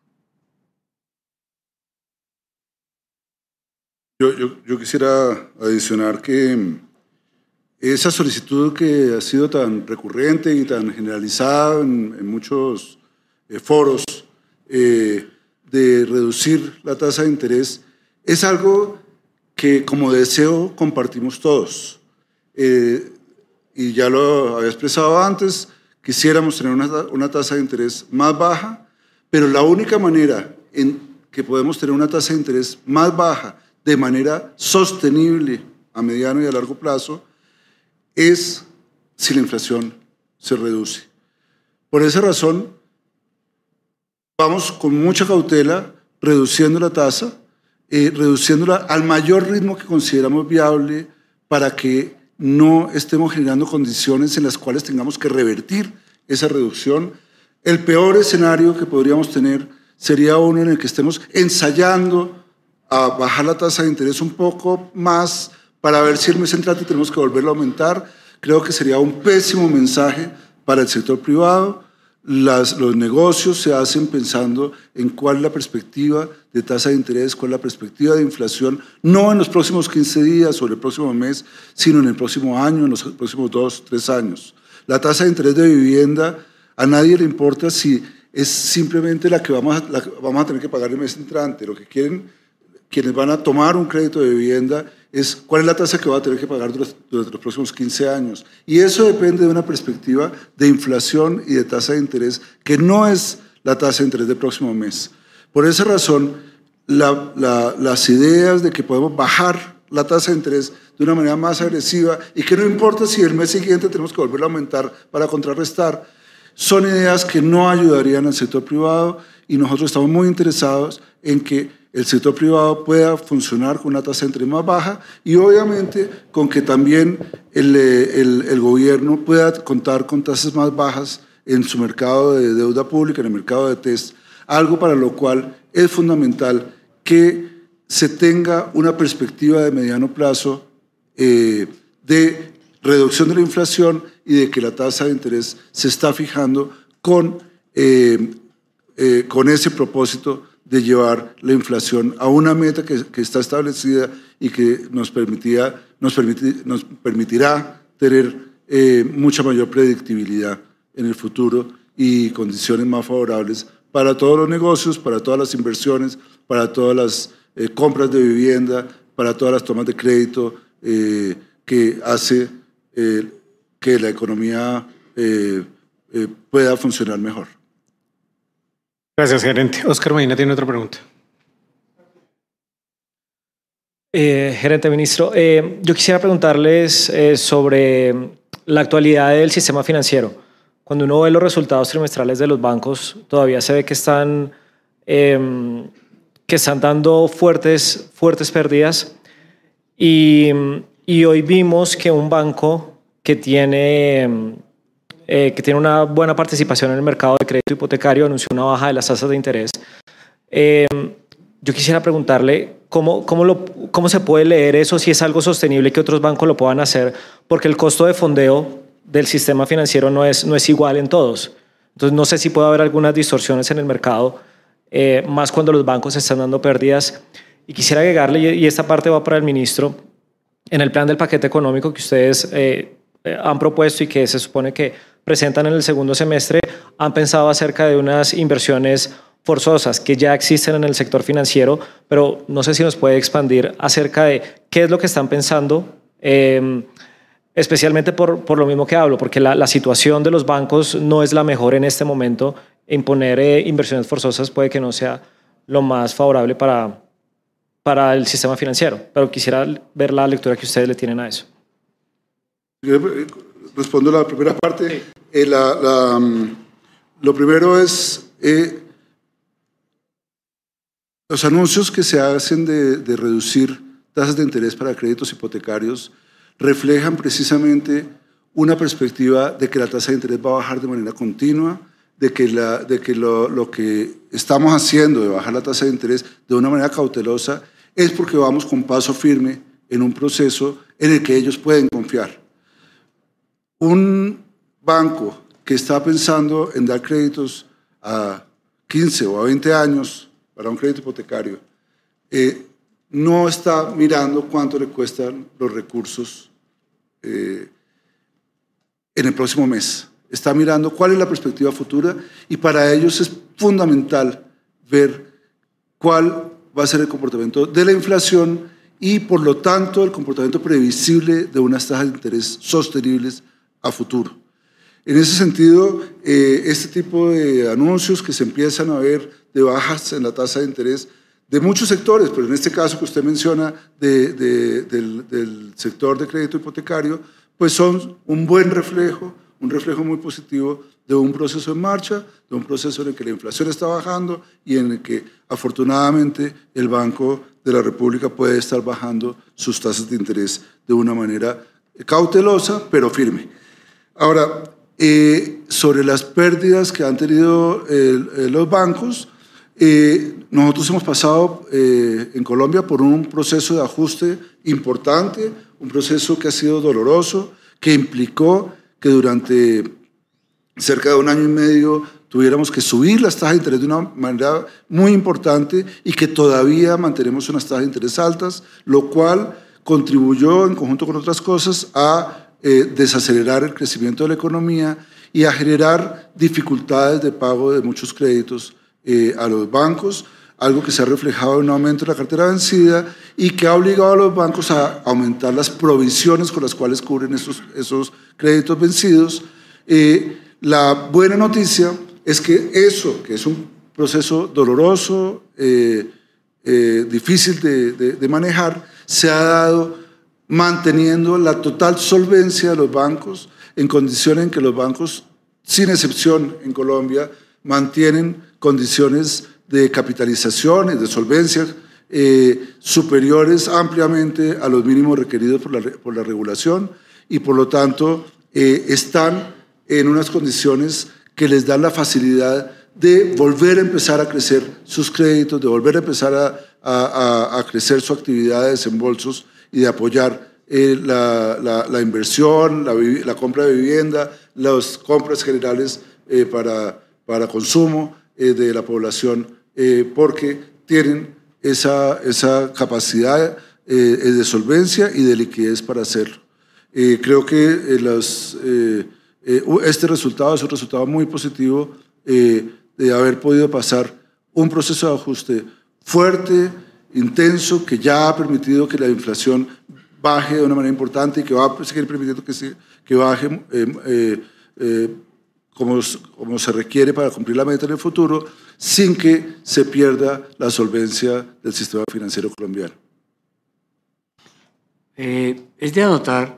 Yo, yo, yo quisiera adicionar que esa solicitud que ha sido tan recurrente y tan generalizada en, en muchos eh, foros eh, de reducir la tasa de interés es algo que como deseo compartimos todos. Eh, y ya lo había expresado antes, quisiéramos tener una, una tasa de interés más baja, pero la única manera en que podemos tener una tasa de interés más baja de manera sostenible a mediano y a largo plazo es si la inflación se reduce. Por esa razón, vamos con mucha cautela reduciendo la tasa, eh, reduciéndola al mayor ritmo que consideramos viable para que no estemos generando condiciones en las cuales tengamos que revertir esa reducción. El peor escenario que podríamos tener sería uno en el que estemos ensayando a bajar la tasa de interés un poco más para ver si el mes entrante tenemos que volverlo a aumentar. Creo que sería un pésimo mensaje para el sector privado. Las, los negocios se hacen pensando en cuál es la perspectiva de tasa de interés, cuál es la perspectiva de inflación, no en los próximos quince días o en el próximo mes, sino en el próximo año, en los próximos dos, tres años. La tasa de interés de vivienda, a nadie le importa si es simplemente la que vamos a, la que vamos a tener que pagar el mes entrante. Lo que quieren quienes van a tomar un crédito de vivienda es cuál es la tasa que va a tener que pagar durante, durante los próximos quince años. Y eso depende de una perspectiva de inflación y de tasa de interés, que no es la tasa de interés del próximo mes. Por esa razón, la, la, las ideas de que podemos bajar la tasa de interés de una manera más agresiva y que no importa si el mes siguiente tenemos que volverlo a aumentar para contrarrestar, son ideas que no ayudarían al sector privado, y nosotros estamos muy interesados en que el sector privado pueda funcionar con una tasa de interés más baja y obviamente con que también el, el, el gobierno pueda contar con tasas más bajas en su mercado de deuda pública, en el mercado de test, algo para lo cual es fundamental que se tenga una perspectiva de mediano plazo eh, de reducción de la inflación y de que la tasa de interés se está fijando con, eh, eh, con ese propósito de llevar la inflación a una meta que, que está establecida y que nos, permitía, nos, permiti, nos permitirá tener eh, mucha mayor predictibilidad en el futuro y condiciones más favorables para todos los negocios, para todas las inversiones, para todas las eh, compras de vivienda, para todas las tomas de crédito eh, que hace eh, que la economía eh, eh, pueda funcionar mejor. Gracias, gerente. Oscar Medina tiene otra pregunta. Eh, gerente, ministro, eh, yo quisiera preguntarles eh, sobre la actualidad del sistema financiero. Cuando uno ve los resultados trimestrales de los bancos, todavía se ve que están, eh, que están dando fuertes, fuertes pérdidas. Y, y hoy vimos que un banco que tiene eh, que tiene una buena participación en el mercado de crédito hipotecario, anunció una baja de las tasas de interés. Eh, yo quisiera preguntarle cómo, cómo, lo, cómo se puede leer eso, si es algo sostenible que otros bancos lo puedan hacer, porque el costo de fondeo del sistema financiero no es, no es igual en todos. Entonces no sé si puede haber algunas distorsiones en el mercado, eh, más cuando los bancos están dando pérdidas. Y quisiera agregarle, y esta parte va para el ministro, en el plan del paquete económico que ustedes eh, han propuesto y que se supone que presentan en el segundo semestre, han pensado acerca de unas inversiones forzosas que ya existen en el sector financiero, pero no sé si nos puede expandir acerca de qué es lo que están pensando, eh, especialmente por, por lo mismo que hablo, porque la, la situación de los bancos no es la mejor en este momento. Imponer eh, inversiones forzosas puede que no sea lo más favorable para, para el sistema financiero, pero quisiera ver la lectura que ustedes le tienen a eso. Respondo la primera parte. Sí. Eh, la, la, lo primero es... Eh, Los anuncios que se hacen de, de reducir tasas de interés para créditos hipotecarios reflejan precisamente una perspectiva de que la tasa de interés va a bajar de manera continua, de que, la, de que lo, lo que estamos haciendo de bajar la tasa de interés de una manera cautelosa es porque vamos con paso firme en un proceso en el que ellos pueden confiar. Un banco que está pensando en dar créditos a quince o a veinte años para un crédito hipotecario, eh, no está mirando cuánto le cuestan los recursos eh, en el próximo mes. Está mirando cuál es la perspectiva futura y para ellos es fundamental ver cuál va a ser el comportamiento de la inflación y, por lo tanto, el comportamiento previsible de unas tasas de interés sostenibles a futuro. En ese sentido, eh, este tipo de anuncios que se empiezan a ver de bajas en la tasa de interés de muchos sectores, pero en este caso que usted menciona de, de, del, del sector de crédito hipotecario, pues son un buen reflejo, un reflejo muy positivo de un proceso en marcha, de un proceso en el que la inflación está bajando y en el que afortunadamente el Banco de la República puede estar bajando sus tasas de interés de una manera cautelosa, pero firme. Ahora, eh, sobre las pérdidas que han tenido eh, los bancos, Eh, nosotros hemos pasado eh, en Colombia por un proceso de ajuste importante, un proceso que ha sido doloroso, que implicó que durante cerca de un año y medio tuviéramos que subir las tasas de interés de una manera muy importante y que todavía mantenemos unas tasas de interés altas, lo cual contribuyó en conjunto con otras cosas a eh, desacelerar el crecimiento de la economía y a generar dificultades de pago de muchos créditos Eh, a los bancos, algo que se ha reflejado en un aumento de la cartera vencida y que ha obligado a los bancos a aumentar las provisiones con las cuales cubren esos, esos créditos vencidos. Eh, la buena noticia es que eso, que es un proceso doloroso, eh, eh, difícil de, de, de manejar, se ha dado manteniendo la total solvencia de los bancos en condiciones en que los bancos, sin excepción en Colombia, mantienen condiciones de capitalización y de solvencia eh, superiores ampliamente a los mínimos requeridos por la, por la regulación y por lo tanto eh, están en unas condiciones que les dan la facilidad de volver a empezar a crecer sus créditos, de volver a empezar a, a, a crecer su actividad de desembolsos y de apoyar eh, la, la, la inversión, la, la compra de vivienda, las compras generales eh, para, para consumo eh, de la población, eh, porque tienen esa, esa capacidad eh, de solvencia y de liquidez para hacerlo. Eh, creo que eh, las, eh, eh, este resultado es un resultado muy positivo eh, de haber podido pasar un proceso de ajuste fuerte, intenso, que ya ha permitido que la inflación baje de una manera importante y que va a seguir permitiendo que, se, que baje eh, eh, eh, como, como se requiere para cumplir la meta en el futuro, sin que se pierda la solvencia del sistema financiero colombiano. Eh, es de anotar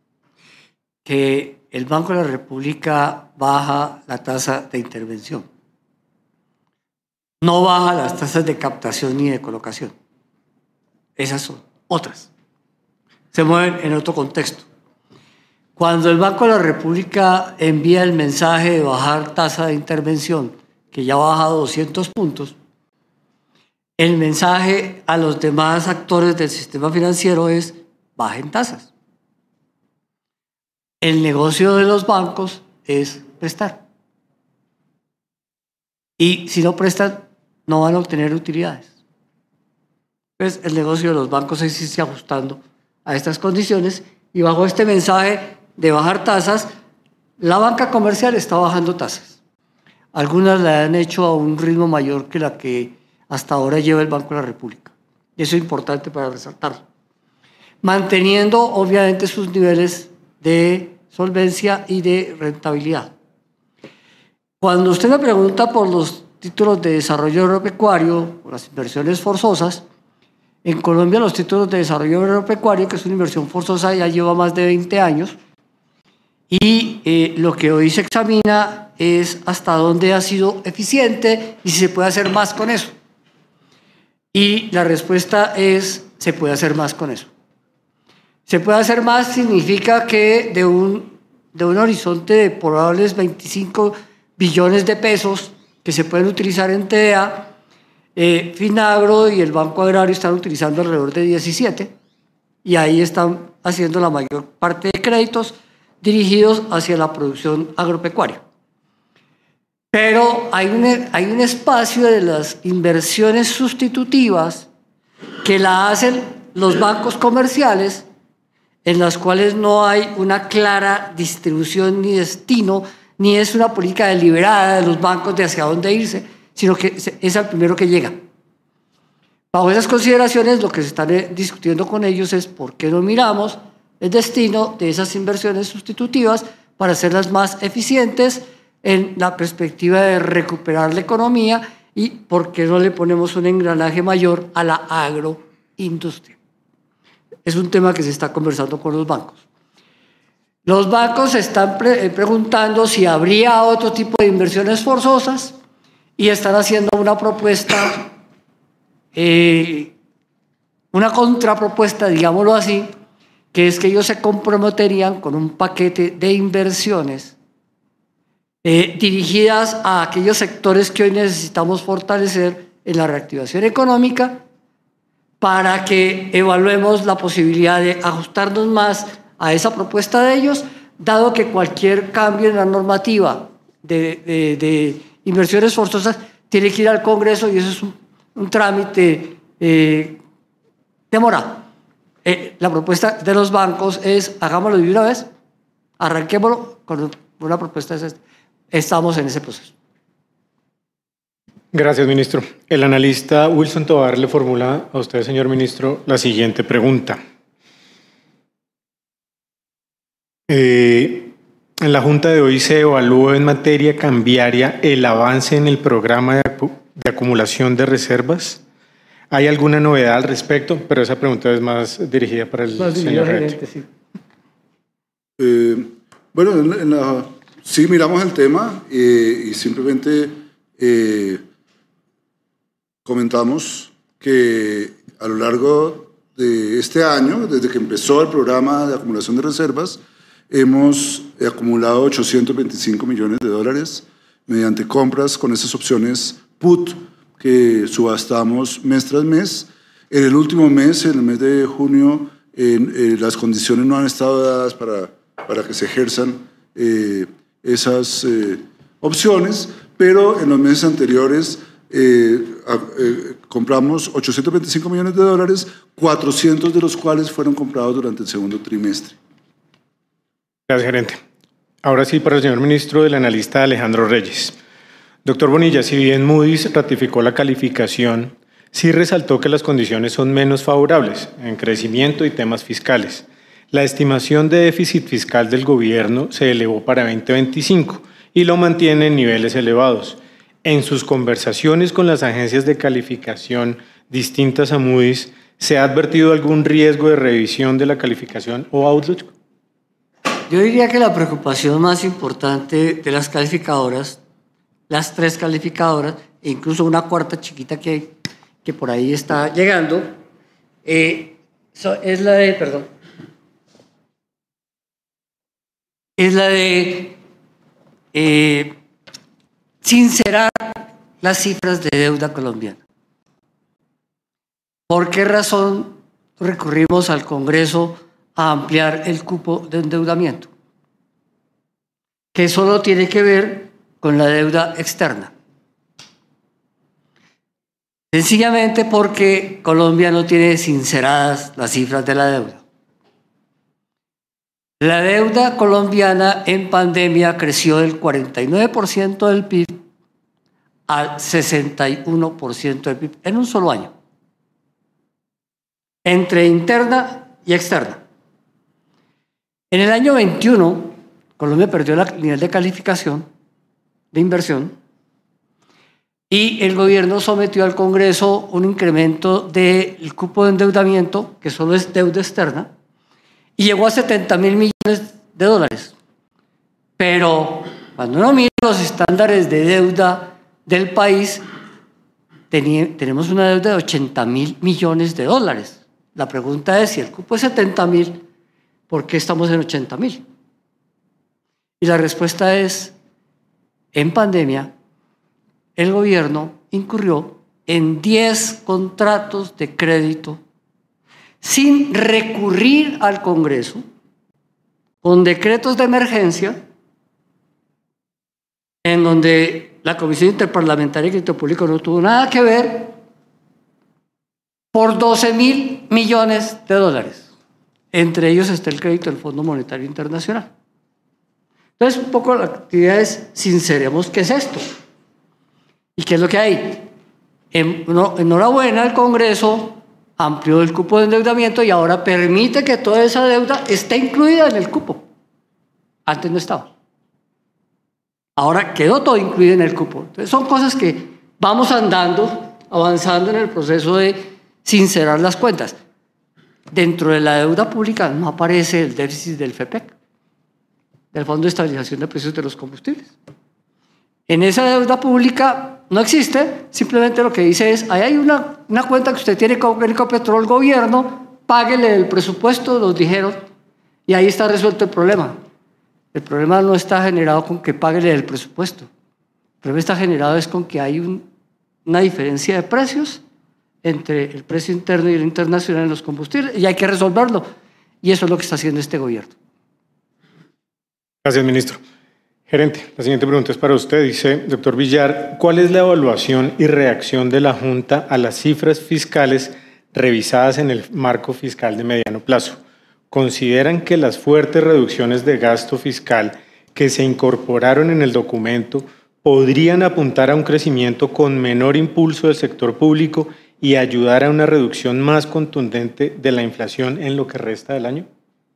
que el Banco de la República baja la tasa de intervención. No baja las tasas de captación ni de colocación. Esas son otras. Se mueven en otro contexto. Cuando el Banco de la República envía el mensaje de bajar tasa de intervención, que ya ha bajado doscientos puntos, el mensaje a los demás actores del sistema financiero es bajen tasas. El negocio de los bancos es prestar. Y si no prestan, no van a obtener utilidades. Pues el negocio de los bancos es irse ajustando a estas condiciones y bajo este mensaje de bajar tasas, la banca comercial está bajando tasas. Algunas la han hecho a un ritmo mayor que la que hasta ahora lleva el Banco de la República. Y eso es importante para resaltarlo. Manteniendo obviamente sus niveles de solvencia y de rentabilidad. Cuando usted me pregunta por los títulos de desarrollo agropecuario, por las inversiones forzosas, en Colombia los títulos de desarrollo agropecuario, que es una inversión forzosa, ya lleva más de veinte años, y eh, lo que hoy se examina es hasta dónde ha sido eficiente y si se puede hacer más con eso. Y la respuesta es, se puede hacer más con eso. Se puede hacer más significa que de un, de un horizonte de probables veinticinco billones de pesos que se pueden utilizar en T D A, eh, Finagro y el Banco Agrario están utilizando alrededor de diecisiete y ahí están haciendo la mayor parte de créditos dirigidos hacia la producción agropecuaria. Pero hay un, hay un espacio de las inversiones sustitutivas que la hacen los bancos comerciales, en las cuales no hay una clara distribución ni destino, ni es una política deliberada de los bancos de hacia dónde irse, sino que es el primero que llega. Bajo esas consideraciones, lo que se está discutiendo con ellos es por qué no miramos el destino de esas inversiones sustitutivas para hacerlas más eficientes en la perspectiva de recuperar la economía y por qué no le ponemos un engranaje mayor a la agroindustria. Es un tema que se está conversando con los bancos. Los bancos están pre preguntando si habría otro tipo de inversiones forzosas y están haciendo una propuesta, eh, una contrapropuesta, digámoslo así, que es que ellos se comprometerían con un paquete de inversiones eh, dirigidas a aquellos sectores que hoy necesitamos fortalecer en la reactivación económica para que evaluemos la posibilidad de ajustarnos más a esa propuesta de ellos, dado que cualquier cambio en la normativa de, de, de inversiones forzosas tiene que ir al Congreso y eso es un, un trámite eh, demorado. Eh, la propuesta de los bancos es, hagámoslo de una vez, arranquémoslo con una propuesta de esta. Estamos en ese proceso. Gracias, ministro. El analista Wilson Tovar le formula a usted, señor ministro, la siguiente pregunta. Eh, en la Junta de hoy se evaluó en materia cambiaria el avance en el programa de, acu de acumulación de reservas. ¿Hay alguna novedad al respecto? Pero esa pregunta es más dirigida para el más señor gerente. Sí. Eh, bueno, en la, en la, sí miramos el tema eh, y simplemente eh, comentamos que a lo largo de este año, desde que empezó el programa de acumulación de reservas, hemos acumulado ochocientos veinticinco millones de dólares mediante compras con esas opciones put que subastamos mes tras mes. En el último mes, en el mes de junio, eh, eh, las condiciones no han estado dadas para, para que se ejerzan eh, esas eh, opciones, pero en los meses anteriores eh, a, eh, compramos ochocientos veinticinco millones de dólares, cuatrocientos de los cuales fueron comprados durante el segundo trimestre. Gracias, gerente. Ahora sí, para el señor ministro, el analista Alejandro Reyes. Doctor Bonilla, si bien Moody's ratificó la calificación, sí resaltó que las condiciones son menos favorables en crecimiento y temas fiscales. La estimación de déficit fiscal del gobierno se elevó para veinte veinticinco y lo mantiene en niveles elevados. En sus conversaciones con las agencias de calificación distintas a Moody's, ¿se ha advertido algún riesgo de revisión de la calificación o outlook? Yo diría que la preocupación más importante de las calificadoras, las tres calificadoras, e incluso una cuarta chiquita que, que por ahí está llegando, eh, es la de, perdón, es la de eh, sincerar las cifras de deuda colombiana. ¿Por qué razón recurrimos al Congreso a ampliar el cupo de endeudamiento? Que solo tiene que ver con la deuda externa. Sencillamente porque Colombia no tiene sinceradas las cifras de la deuda. La deuda colombiana en pandemia creció del cuarenta y nueve por ciento del P I B al sesenta y uno por ciento del P I B en un solo año, entre interna y externa. En el año veintiuno, Colombia perdió el nivel de calificación de inversión y el gobierno sometió al Congreso un incremento del cupo de endeudamiento, que solo es deuda externa, y llegó a setenta mil millones de dólares. Pero cuando uno mira los estándares de deuda del país, tenemos una deuda de ochenta mil millones de dólares. La pregunta es, si el cupo es setenta mil, ¿por qué estamos en ochenta mil? Y la respuesta es, en pandemia, el gobierno incurrió en diez contratos de crédito sin recurrir al Congreso, con decretos de emergencia, en donde la Comisión Interparlamentaria de Crédito Público no tuvo nada que ver, por doce mil millones de dólares. Entre ellos está el crédito del Fondo Monetario Internacional. Entonces, un poco la actividad es, sinceremos qué es esto y qué es lo que hay. En, no, enhorabuena, el Congreso amplió el cupo de endeudamiento y ahora permite que toda esa deuda esté incluida en el cupo. Antes no estaba. Ahora quedó todo incluido en el cupo. Entonces, son cosas que vamos andando, avanzando en el proceso de sincerar las cuentas. Dentro de la deuda pública no aparece el déficit del F E P E C, del Fondo de Estabilización de Precios de los Combustibles. En esa deuda pública no existe, simplemente lo que dice es, ahí hay una, una cuenta que usted tiene con Ecopetrol, gobierno, páguele el presupuesto, nos dijeron, y ahí está resuelto el problema. El problema no está generado con que páguele el presupuesto, el problema está generado es con que hay un, una diferencia de precios entre el precio interno y el internacional en los combustibles, y hay que resolverlo, y eso es lo que está haciendo este gobierno. Gracias, ministro. Gerente, la siguiente pregunta es para usted. Dice, doctor Villar, ¿cuál es la evaluación y reacción de la Junta a las cifras fiscales revisadas en el marco fiscal de mediano plazo? ¿Consideran que las fuertes reducciones de gasto fiscal que se incorporaron en el documento podrían apuntar a un crecimiento con menor impulso del sector público y ayudar a una reducción más contundente de la inflación en lo que resta del año?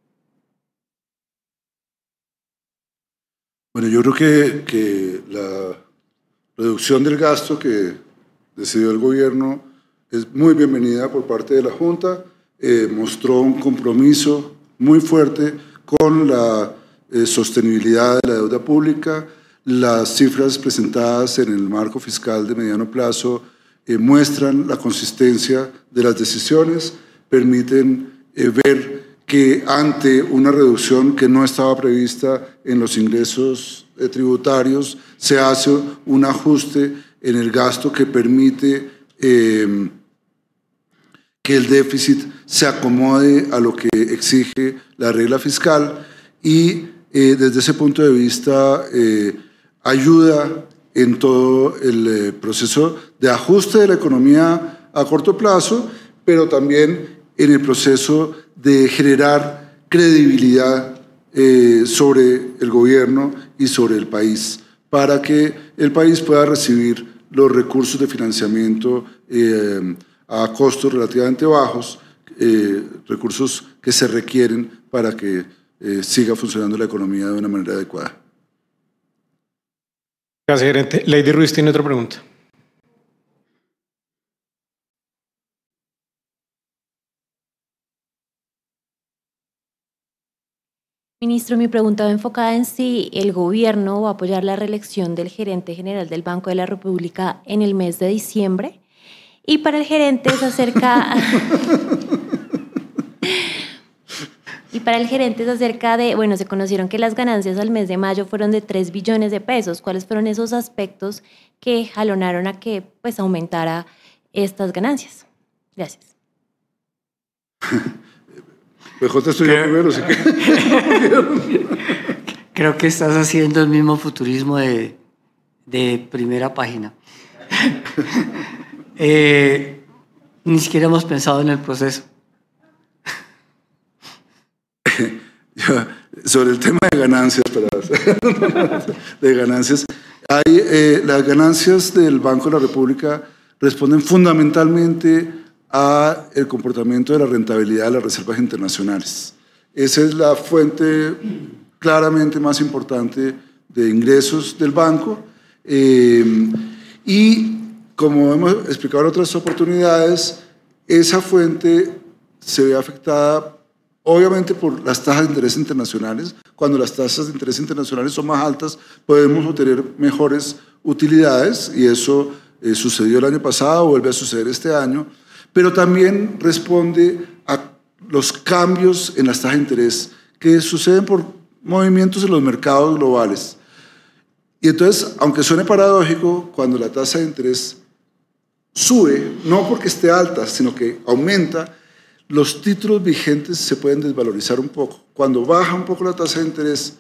Bueno, yo creo que, que la reducción del gasto que decidió el gobierno es muy bienvenida por parte de la Junta. Eh, mostró un compromiso muy fuerte con la eh, sostenibilidad de la deuda pública. Las cifras presentadas en el marco fiscal de mediano plazo eh, muestran la consistencia de las decisiones, permiten eh, ver que ante una reducción que no estaba prevista en los ingresos eh, tributarios, se hace un ajuste en el gasto que permite eh, que el déficit se acomode a lo que exige la regla fiscal y eh, desde ese punto de vista eh, ayuda en todo el eh, proceso de ajuste de la economía a corto plazo, pero también en el proceso de generar credibilidad eh, sobre el gobierno y sobre el país, para que el país pueda recibir los recursos de financiamiento eh, a costos relativamente bajos, eh, recursos que se requieren para que eh, siga funcionando la economía de una manera adecuada. Gracias, gerente. Lady Ruiz tiene otra pregunta. Ministro, mi pregunta va enfocada en si el gobierno va a apoyar la reelección del gerente general del Banco de la República en el mes de diciembre. Y para el gerente es acerca... y para el gerente es acerca de, bueno, se conocieron que las ganancias al mes de mayo fueron de tres billones de pesos. ¿Cuáles fueron esos aspectos que jalonaron a que pues aumentara estas ganancias? Gracias. Mejor te estoy yo primero, si que... Creo que estás haciendo el mismo futurismo de, de primera página. eh, ni siquiera hemos pensado en el proceso. Sobre el tema de ganancias, para, de ganancias, hay, eh, las ganancias del Banco de la República responden fundamentalmente a el comportamiento de la rentabilidad de las reservas internacionales. Esa es la fuente claramente más importante de ingresos del banco eh, y como hemos explicado en otras oportunidades, esa fuente se ve afectada obviamente por las tasas de interés internacionales. Cuando las tasas de interés internacionales son más altas, podemos obtener mejores utilidades y eso eh, sucedió el año pasado, vuelve a suceder este año, pero también responde a los cambios en las tasas de interés que suceden por movimientos en los mercados globales. Y entonces, aunque suene paradójico, cuando la tasa de interés sube, no porque esté alta, sino que aumenta, los títulos vigentes se pueden desvalorizar un poco. Cuando baja un poco la tasa de interés,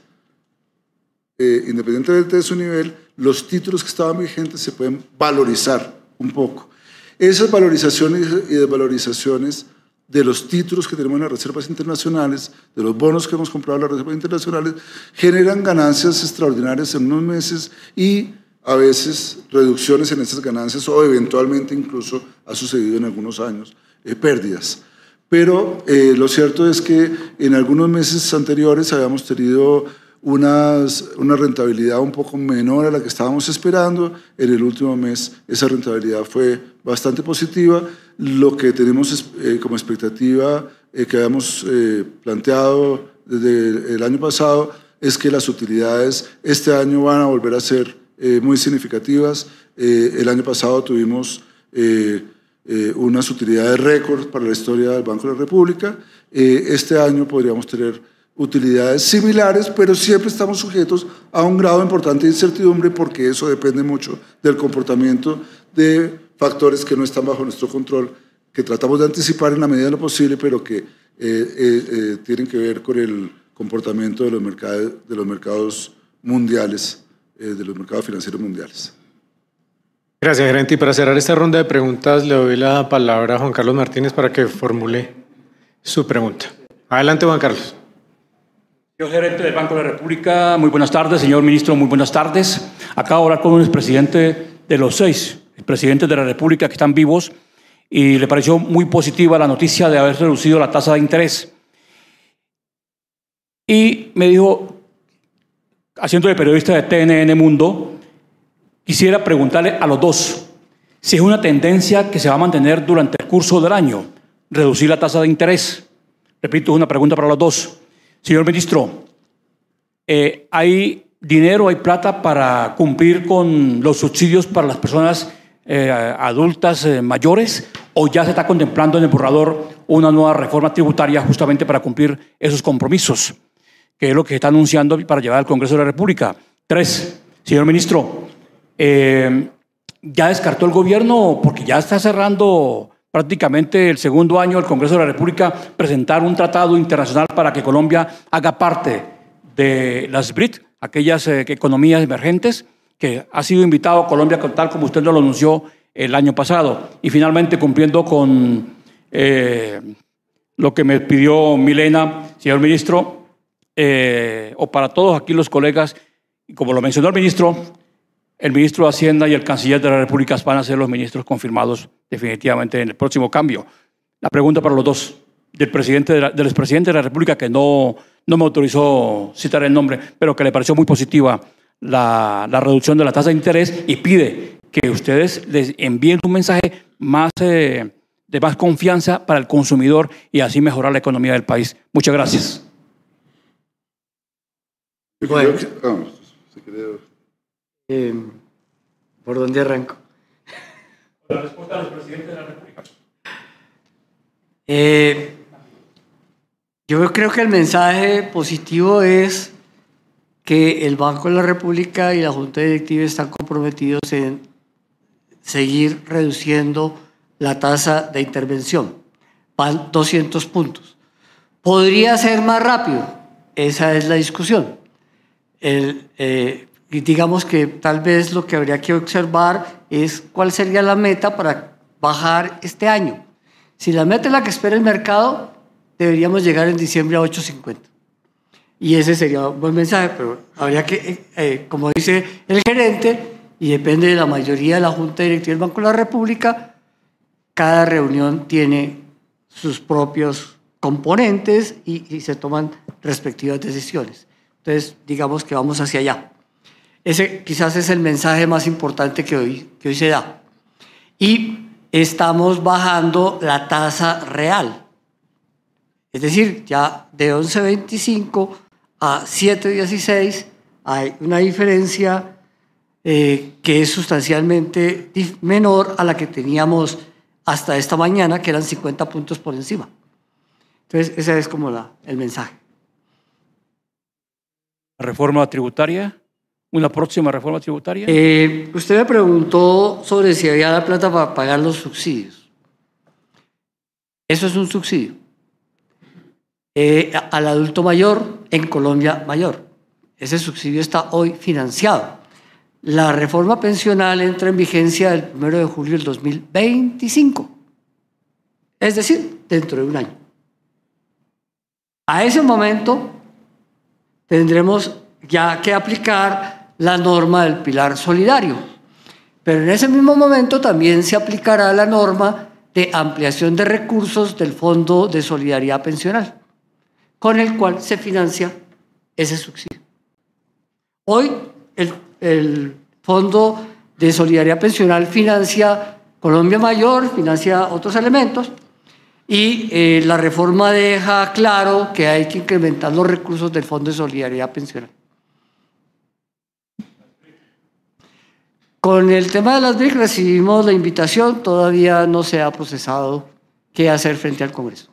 eh, independientemente de su nivel, los títulos que estaban vigentes se pueden valorizar un poco. Esas valorizaciones y desvalorizaciones de los títulos que tenemos en las reservas internacionales, de los bonos que hemos comprado en las reservas internacionales, generan ganancias extraordinarias en unos meses y a veces reducciones en esas ganancias o eventualmente incluso ha sucedido en algunos años eh, pérdidas. Pero eh, lo cierto es que en algunos meses anteriores habíamos tenido unas, una rentabilidad un poco menor a la que estábamos esperando. En el último mes esa rentabilidad fue bastante positiva. Lo que tenemos eh, como expectativa eh, que habíamos eh, planteado desde el año pasado es que las utilidades este año van a volver a ser eh, muy significativas. Eh, el año pasado tuvimos eh, eh, unas utilidades récord para la historia del Banco de la República. Eh, este año podríamos tener utilidades similares, pero siempre estamos sujetos a un grado importante de incertidumbre porque eso depende mucho del comportamiento de factores que no están bajo nuestro control, que tratamos de anticipar en la medida de lo posible, pero que eh, eh, eh, tienen que ver con el comportamiento de los mercados, de los mercados mundiales, eh, de los mercados financieros mundiales. Gracias, gerente. Y para cerrar esta ronda de preguntas, le doy la palabra a Juan Carlos Martínez para que formule su pregunta. Adelante, Juan Carlos. Señor gerente del Banco de la República, muy buenas tardes. Señor ministro, muy buenas tardes. Acabo de hablar con un expresidente de los seis presidentes de la República que están vivos y le pareció muy positiva la noticia de haber reducido la tasa de interés. Y me dijo, haciendo de periodista de T N N Mundo, quisiera preguntarle a los dos si es una tendencia que se va a mantener durante el curso del año, reducir la tasa de interés. Repito, es una pregunta para los dos. Señor ministro, eh, ¿hay dinero, hay plata para cumplir con los subsidios para las personas eh, adultas eh, mayores o ya se está contemplando en el borrador una nueva reforma tributaria justamente para cumplir esos compromisos, que es lo que se está anunciando para llevar al Congreso de la República? Tres, señor ministro, eh, ¿ya descartó el gobierno, porque ya está cerrando prácticamente el segundo año del Congreso de la República, presentar un tratado internacional para que Colombia haga parte de las B R I C, aquellas eh, economías emergentes, que ha sido invitado a Colombia tal como usted lo anunció el año pasado? Y finalmente, cumpliendo con eh, lo que me pidió Milena, señor ministro, eh, o para todos aquí los colegas, y como lo mencionó el ministro, el ministro de Hacienda y el canciller de la República van a ser los ministros confirmados definitivamente en el próximo cambio. La pregunta para los dos, del, presidente de la, del expresidente de la República, que no, no me autorizó citar el nombre, pero que le pareció muy positiva la, la reducción de la tasa de interés y pide que ustedes les envíen un mensaje más, eh, de más confianza para el consumidor y así mejorar la economía del país. Muchas gracias. Bueno, eh, ¿por dónde arranco? La respuesta del presidente de la República. Eh, Yo creo que el mensaje positivo es que el Banco de la República y la Junta Directiva están comprometidos en seguir reduciendo la tasa de intervención. Van doscientos puntos. ¿Podría ser más rápido? Esa es la discusión. El, eh, digamos que tal vez lo que habría que observar es cuál sería la meta para bajar este año. Si la meta es la que espera el mercado, deberíamos llegar en diciembre a ocho cincuenta. Y ese sería un buen mensaje, pero habría que, eh, como dice el gerente, y depende de la mayoría de la Junta Directiva del Banco de la República, cada reunión tiene sus propios componentes y, y se toman respectivas decisiones. Entonces, digamos que vamos hacia allá. Ese quizás es el mensaje más importante que hoy, que hoy se da. Y estamos bajando la tasa real. Es decir, ya de once punto veinticinco a siete punto dieciséis hay una diferencia eh, que es sustancialmente menor a la que teníamos hasta esta mañana, que eran cincuenta puntos por encima. Entonces, ese es como la, el mensaje. ¿Reforma tributaria? ¿Una próxima reforma tributaria? Eh, usted me preguntó sobre si había la plata para pagar los subsidios. Eso es un subsidio. Eh, al adulto mayor en Colombia mayor. Ese subsidio está hoy financiado. La reforma pensional entra en vigencia el primero de julio del dos mil veinticinco. Es decir, dentro de un año. A ese momento tendremos ya que aplicar la norma del pilar solidario. Pero en ese mismo momento también se aplicará la norma de ampliación de recursos del Fondo de Solidaridad Pensional, con el cual se financia ese subsidio. Hoy el, el Fondo de Solidaridad Pensional financia Colombia Mayor, financia otros elementos, y eh, la reforma deja claro que hay que incrementar los recursos del Fondo de Solidaridad Pensional. Con el tema de las B R I C recibimos la invitación, todavía no se ha procesado qué hacer frente al Congreso.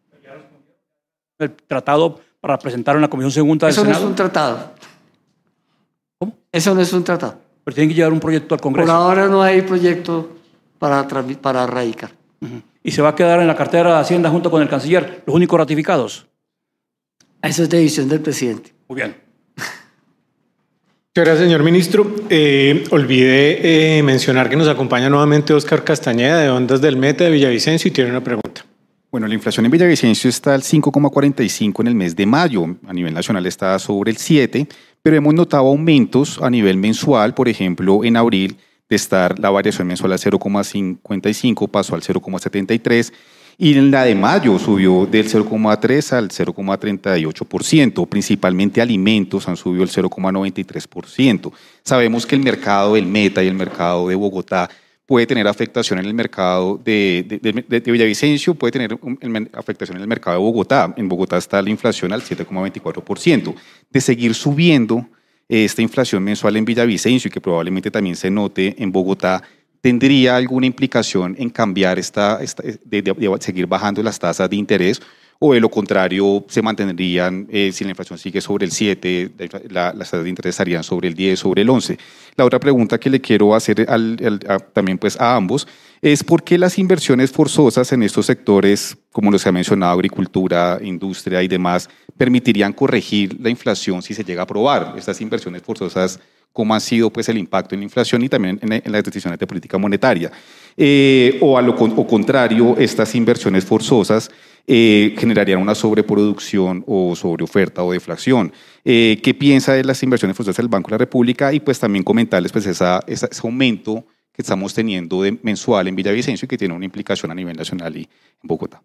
El tratado para presentar en la Comisión Segunda del Eso Senado. no es un tratado. ¿Cómo? Eso no es un tratado. Pero tienen que llevar un proyecto al Congreso. Por ahora no hay proyecto para, para radicar. Uh-huh. ¿Y se va a quedar en la cartera de Hacienda junto con el canciller, los únicos ratificados? Eso es decisión del presidente. Muy bien. Gracias, señor ministro. Eh, olvidé eh, mencionar que nos acompaña nuevamente Óscar Castañeda de Ondas del Meta de Villavicencio y tiene una pregunta. Bueno, la inflación en Villavicencio está al cinco coma cuarenta y cinco en el mes de mayo. A nivel nacional está sobre el siete, pero hemos notado aumentos a nivel mensual. Por ejemplo, en abril de estar la variación mensual al cero coma cincuenta y cinco, pasó al cero coma setenta y tres, y en la de mayo subió del cero coma tres al cero coma treinta y ocho por ciento. Principalmente alimentos han subido el cero coma noventa y tres por ciento. Sabemos que el mercado del Meta y el mercado de Bogotá puede tener afectación en el mercado de, de, de, de Villavicencio, puede tener un, afectación en el mercado de Bogotá. En Bogotá está la inflación al siete coma veinticuatro por ciento. De seguir subiendo esta inflación mensual en Villavicencio y que probablemente también se note en Bogotá, ¿tendría alguna implicación en cambiar esta, esta de, de, de seguir bajando las tasas de interés? ¿O de lo contrario se mantendrían, eh, si la inflación sigue sobre el siete, la, las tasas de interés estarían sobre el diez, sobre el once? La otra pregunta que le quiero hacer al, al, a, también pues a ambos es ¿por qué las inversiones forzosas en estos sectores, como los que ha mencionado, agricultura, industria y demás, permitirían corregir la inflación si se llega a aprobar? Estas inversiones forzosas, ¿cómo ha sido pues, el impacto en la inflación y también en, en las decisiones de política monetaria? Eh, o a lo o contrario, estas inversiones forzosas eh, generarían una sobreproducción o sobreoferta o deflación. Eh, ¿Qué piensa de las inversiones forzosas del Banco de la República? Y pues también comentarles pues, esa, esa, ese aumento que estamos teniendo de mensual en Villavicencio y que tiene una implicación a nivel nacional y en Bogotá.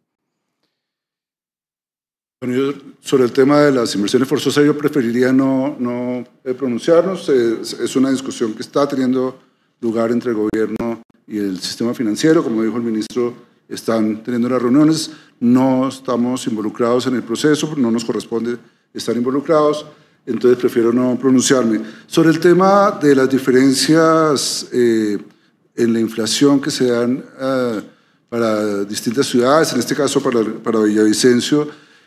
Bueno, yo, sobre el tema de las inversiones forzosas, yo preferiría no, no pronunciarnos. Es, es una discusión que está teniendo lugar entre el gobierno y el sistema financiero. Como dijo el ministro, están teniendo las reuniones. No estamos involucrados en el proceso, no nos corresponde estar involucrados. Entonces prefiero no pronunciarme. Sobre el tema de las diferencias eh, en la inflación que se dan eh, para distintas ciudades, en este caso para, para Villavicencio,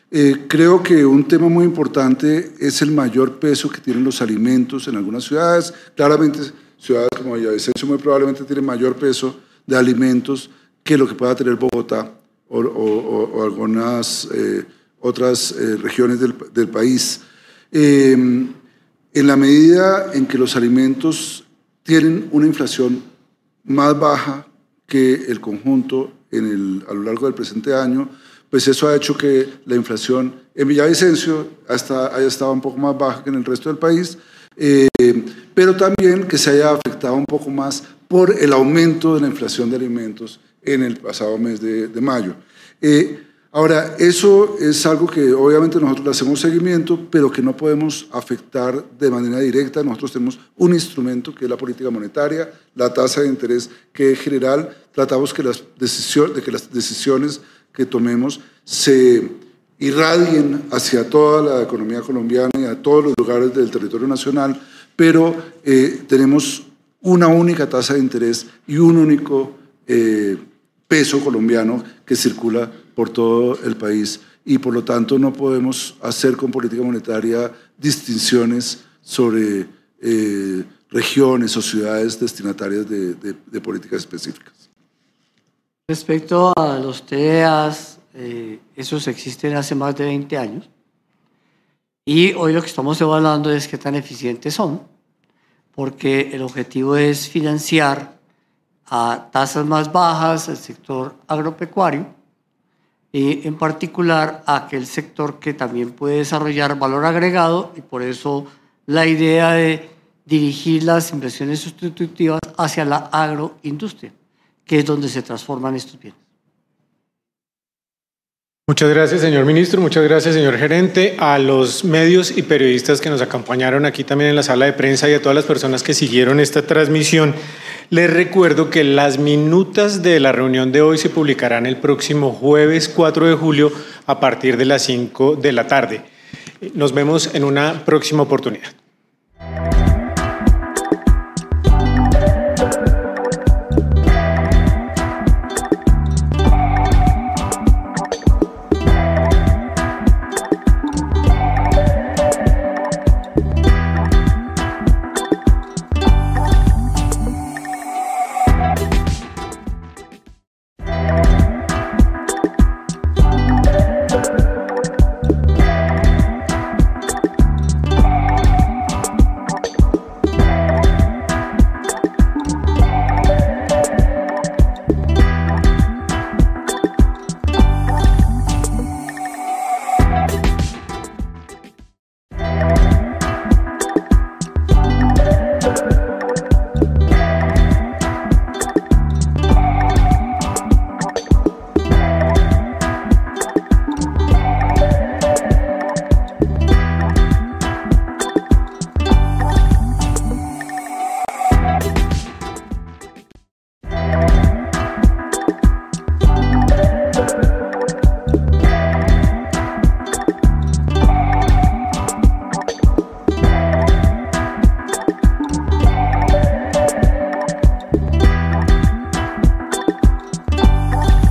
Eh, creo que un tema muy importante es el mayor peso que tienen los alimentos en algunas ciudades. Claramente, ciudades como Villavicencio muy probablemente tienen mayor peso de alimentos que lo que pueda tener Bogotá o, o, o algunas eh, otras eh, regiones del, del país. Eh, en la medida en que los alimentos tienen una inflación más baja que el conjunto en el, a lo largo del presente año, pues eso ha hecho que la inflación en Villavicencio hasta haya estado un poco más baja que en el resto del país, eh, pero también que se haya afectado un poco más por el aumento de la inflación de alimentos en el pasado mes de, de mayo. Eh, ahora, eso es algo que obviamente nosotros le hacemos seguimiento, pero que no podemos afectar de manera directa. Nosotros tenemos un instrumento que es la política monetaria, la tasa de interés, que es general. Tratamos que las decisiones, de que las decisiones que tomemos se irradien hacia toda la economía colombiana y a todos los lugares del territorio nacional, pero eh, tenemos una única tasa de interés y un único eh, peso colombiano que circula por todo el país y por lo tanto no podemos hacer con política monetaria distinciones sobre eh, regiones o ciudades destinatarias de, de, de políticas específicas. Respecto a los T D As, eh, esos existen hace más de veinte años y hoy lo que estamos evaluando es qué tan eficientes son, porque el objetivo es financiar a tasas más bajas el sector agropecuario y en particular a aquel sector que también puede desarrollar valor agregado y por eso la idea de dirigir las inversiones sustitutivas hacia la agroindustria, que es donde se transforman estos bienes. Muchas gracias, señor ministro. Muchas gracias, señor gerente. A los medios y periodistas que nos acompañaron aquí también en la sala de prensa y a todas las personas que siguieron esta transmisión, les recuerdo que las minutas de la reunión de hoy se publicarán el próximo jueves cuatro de julio a partir de las cinco de la tarde. Nos vemos en una próxima oportunidad.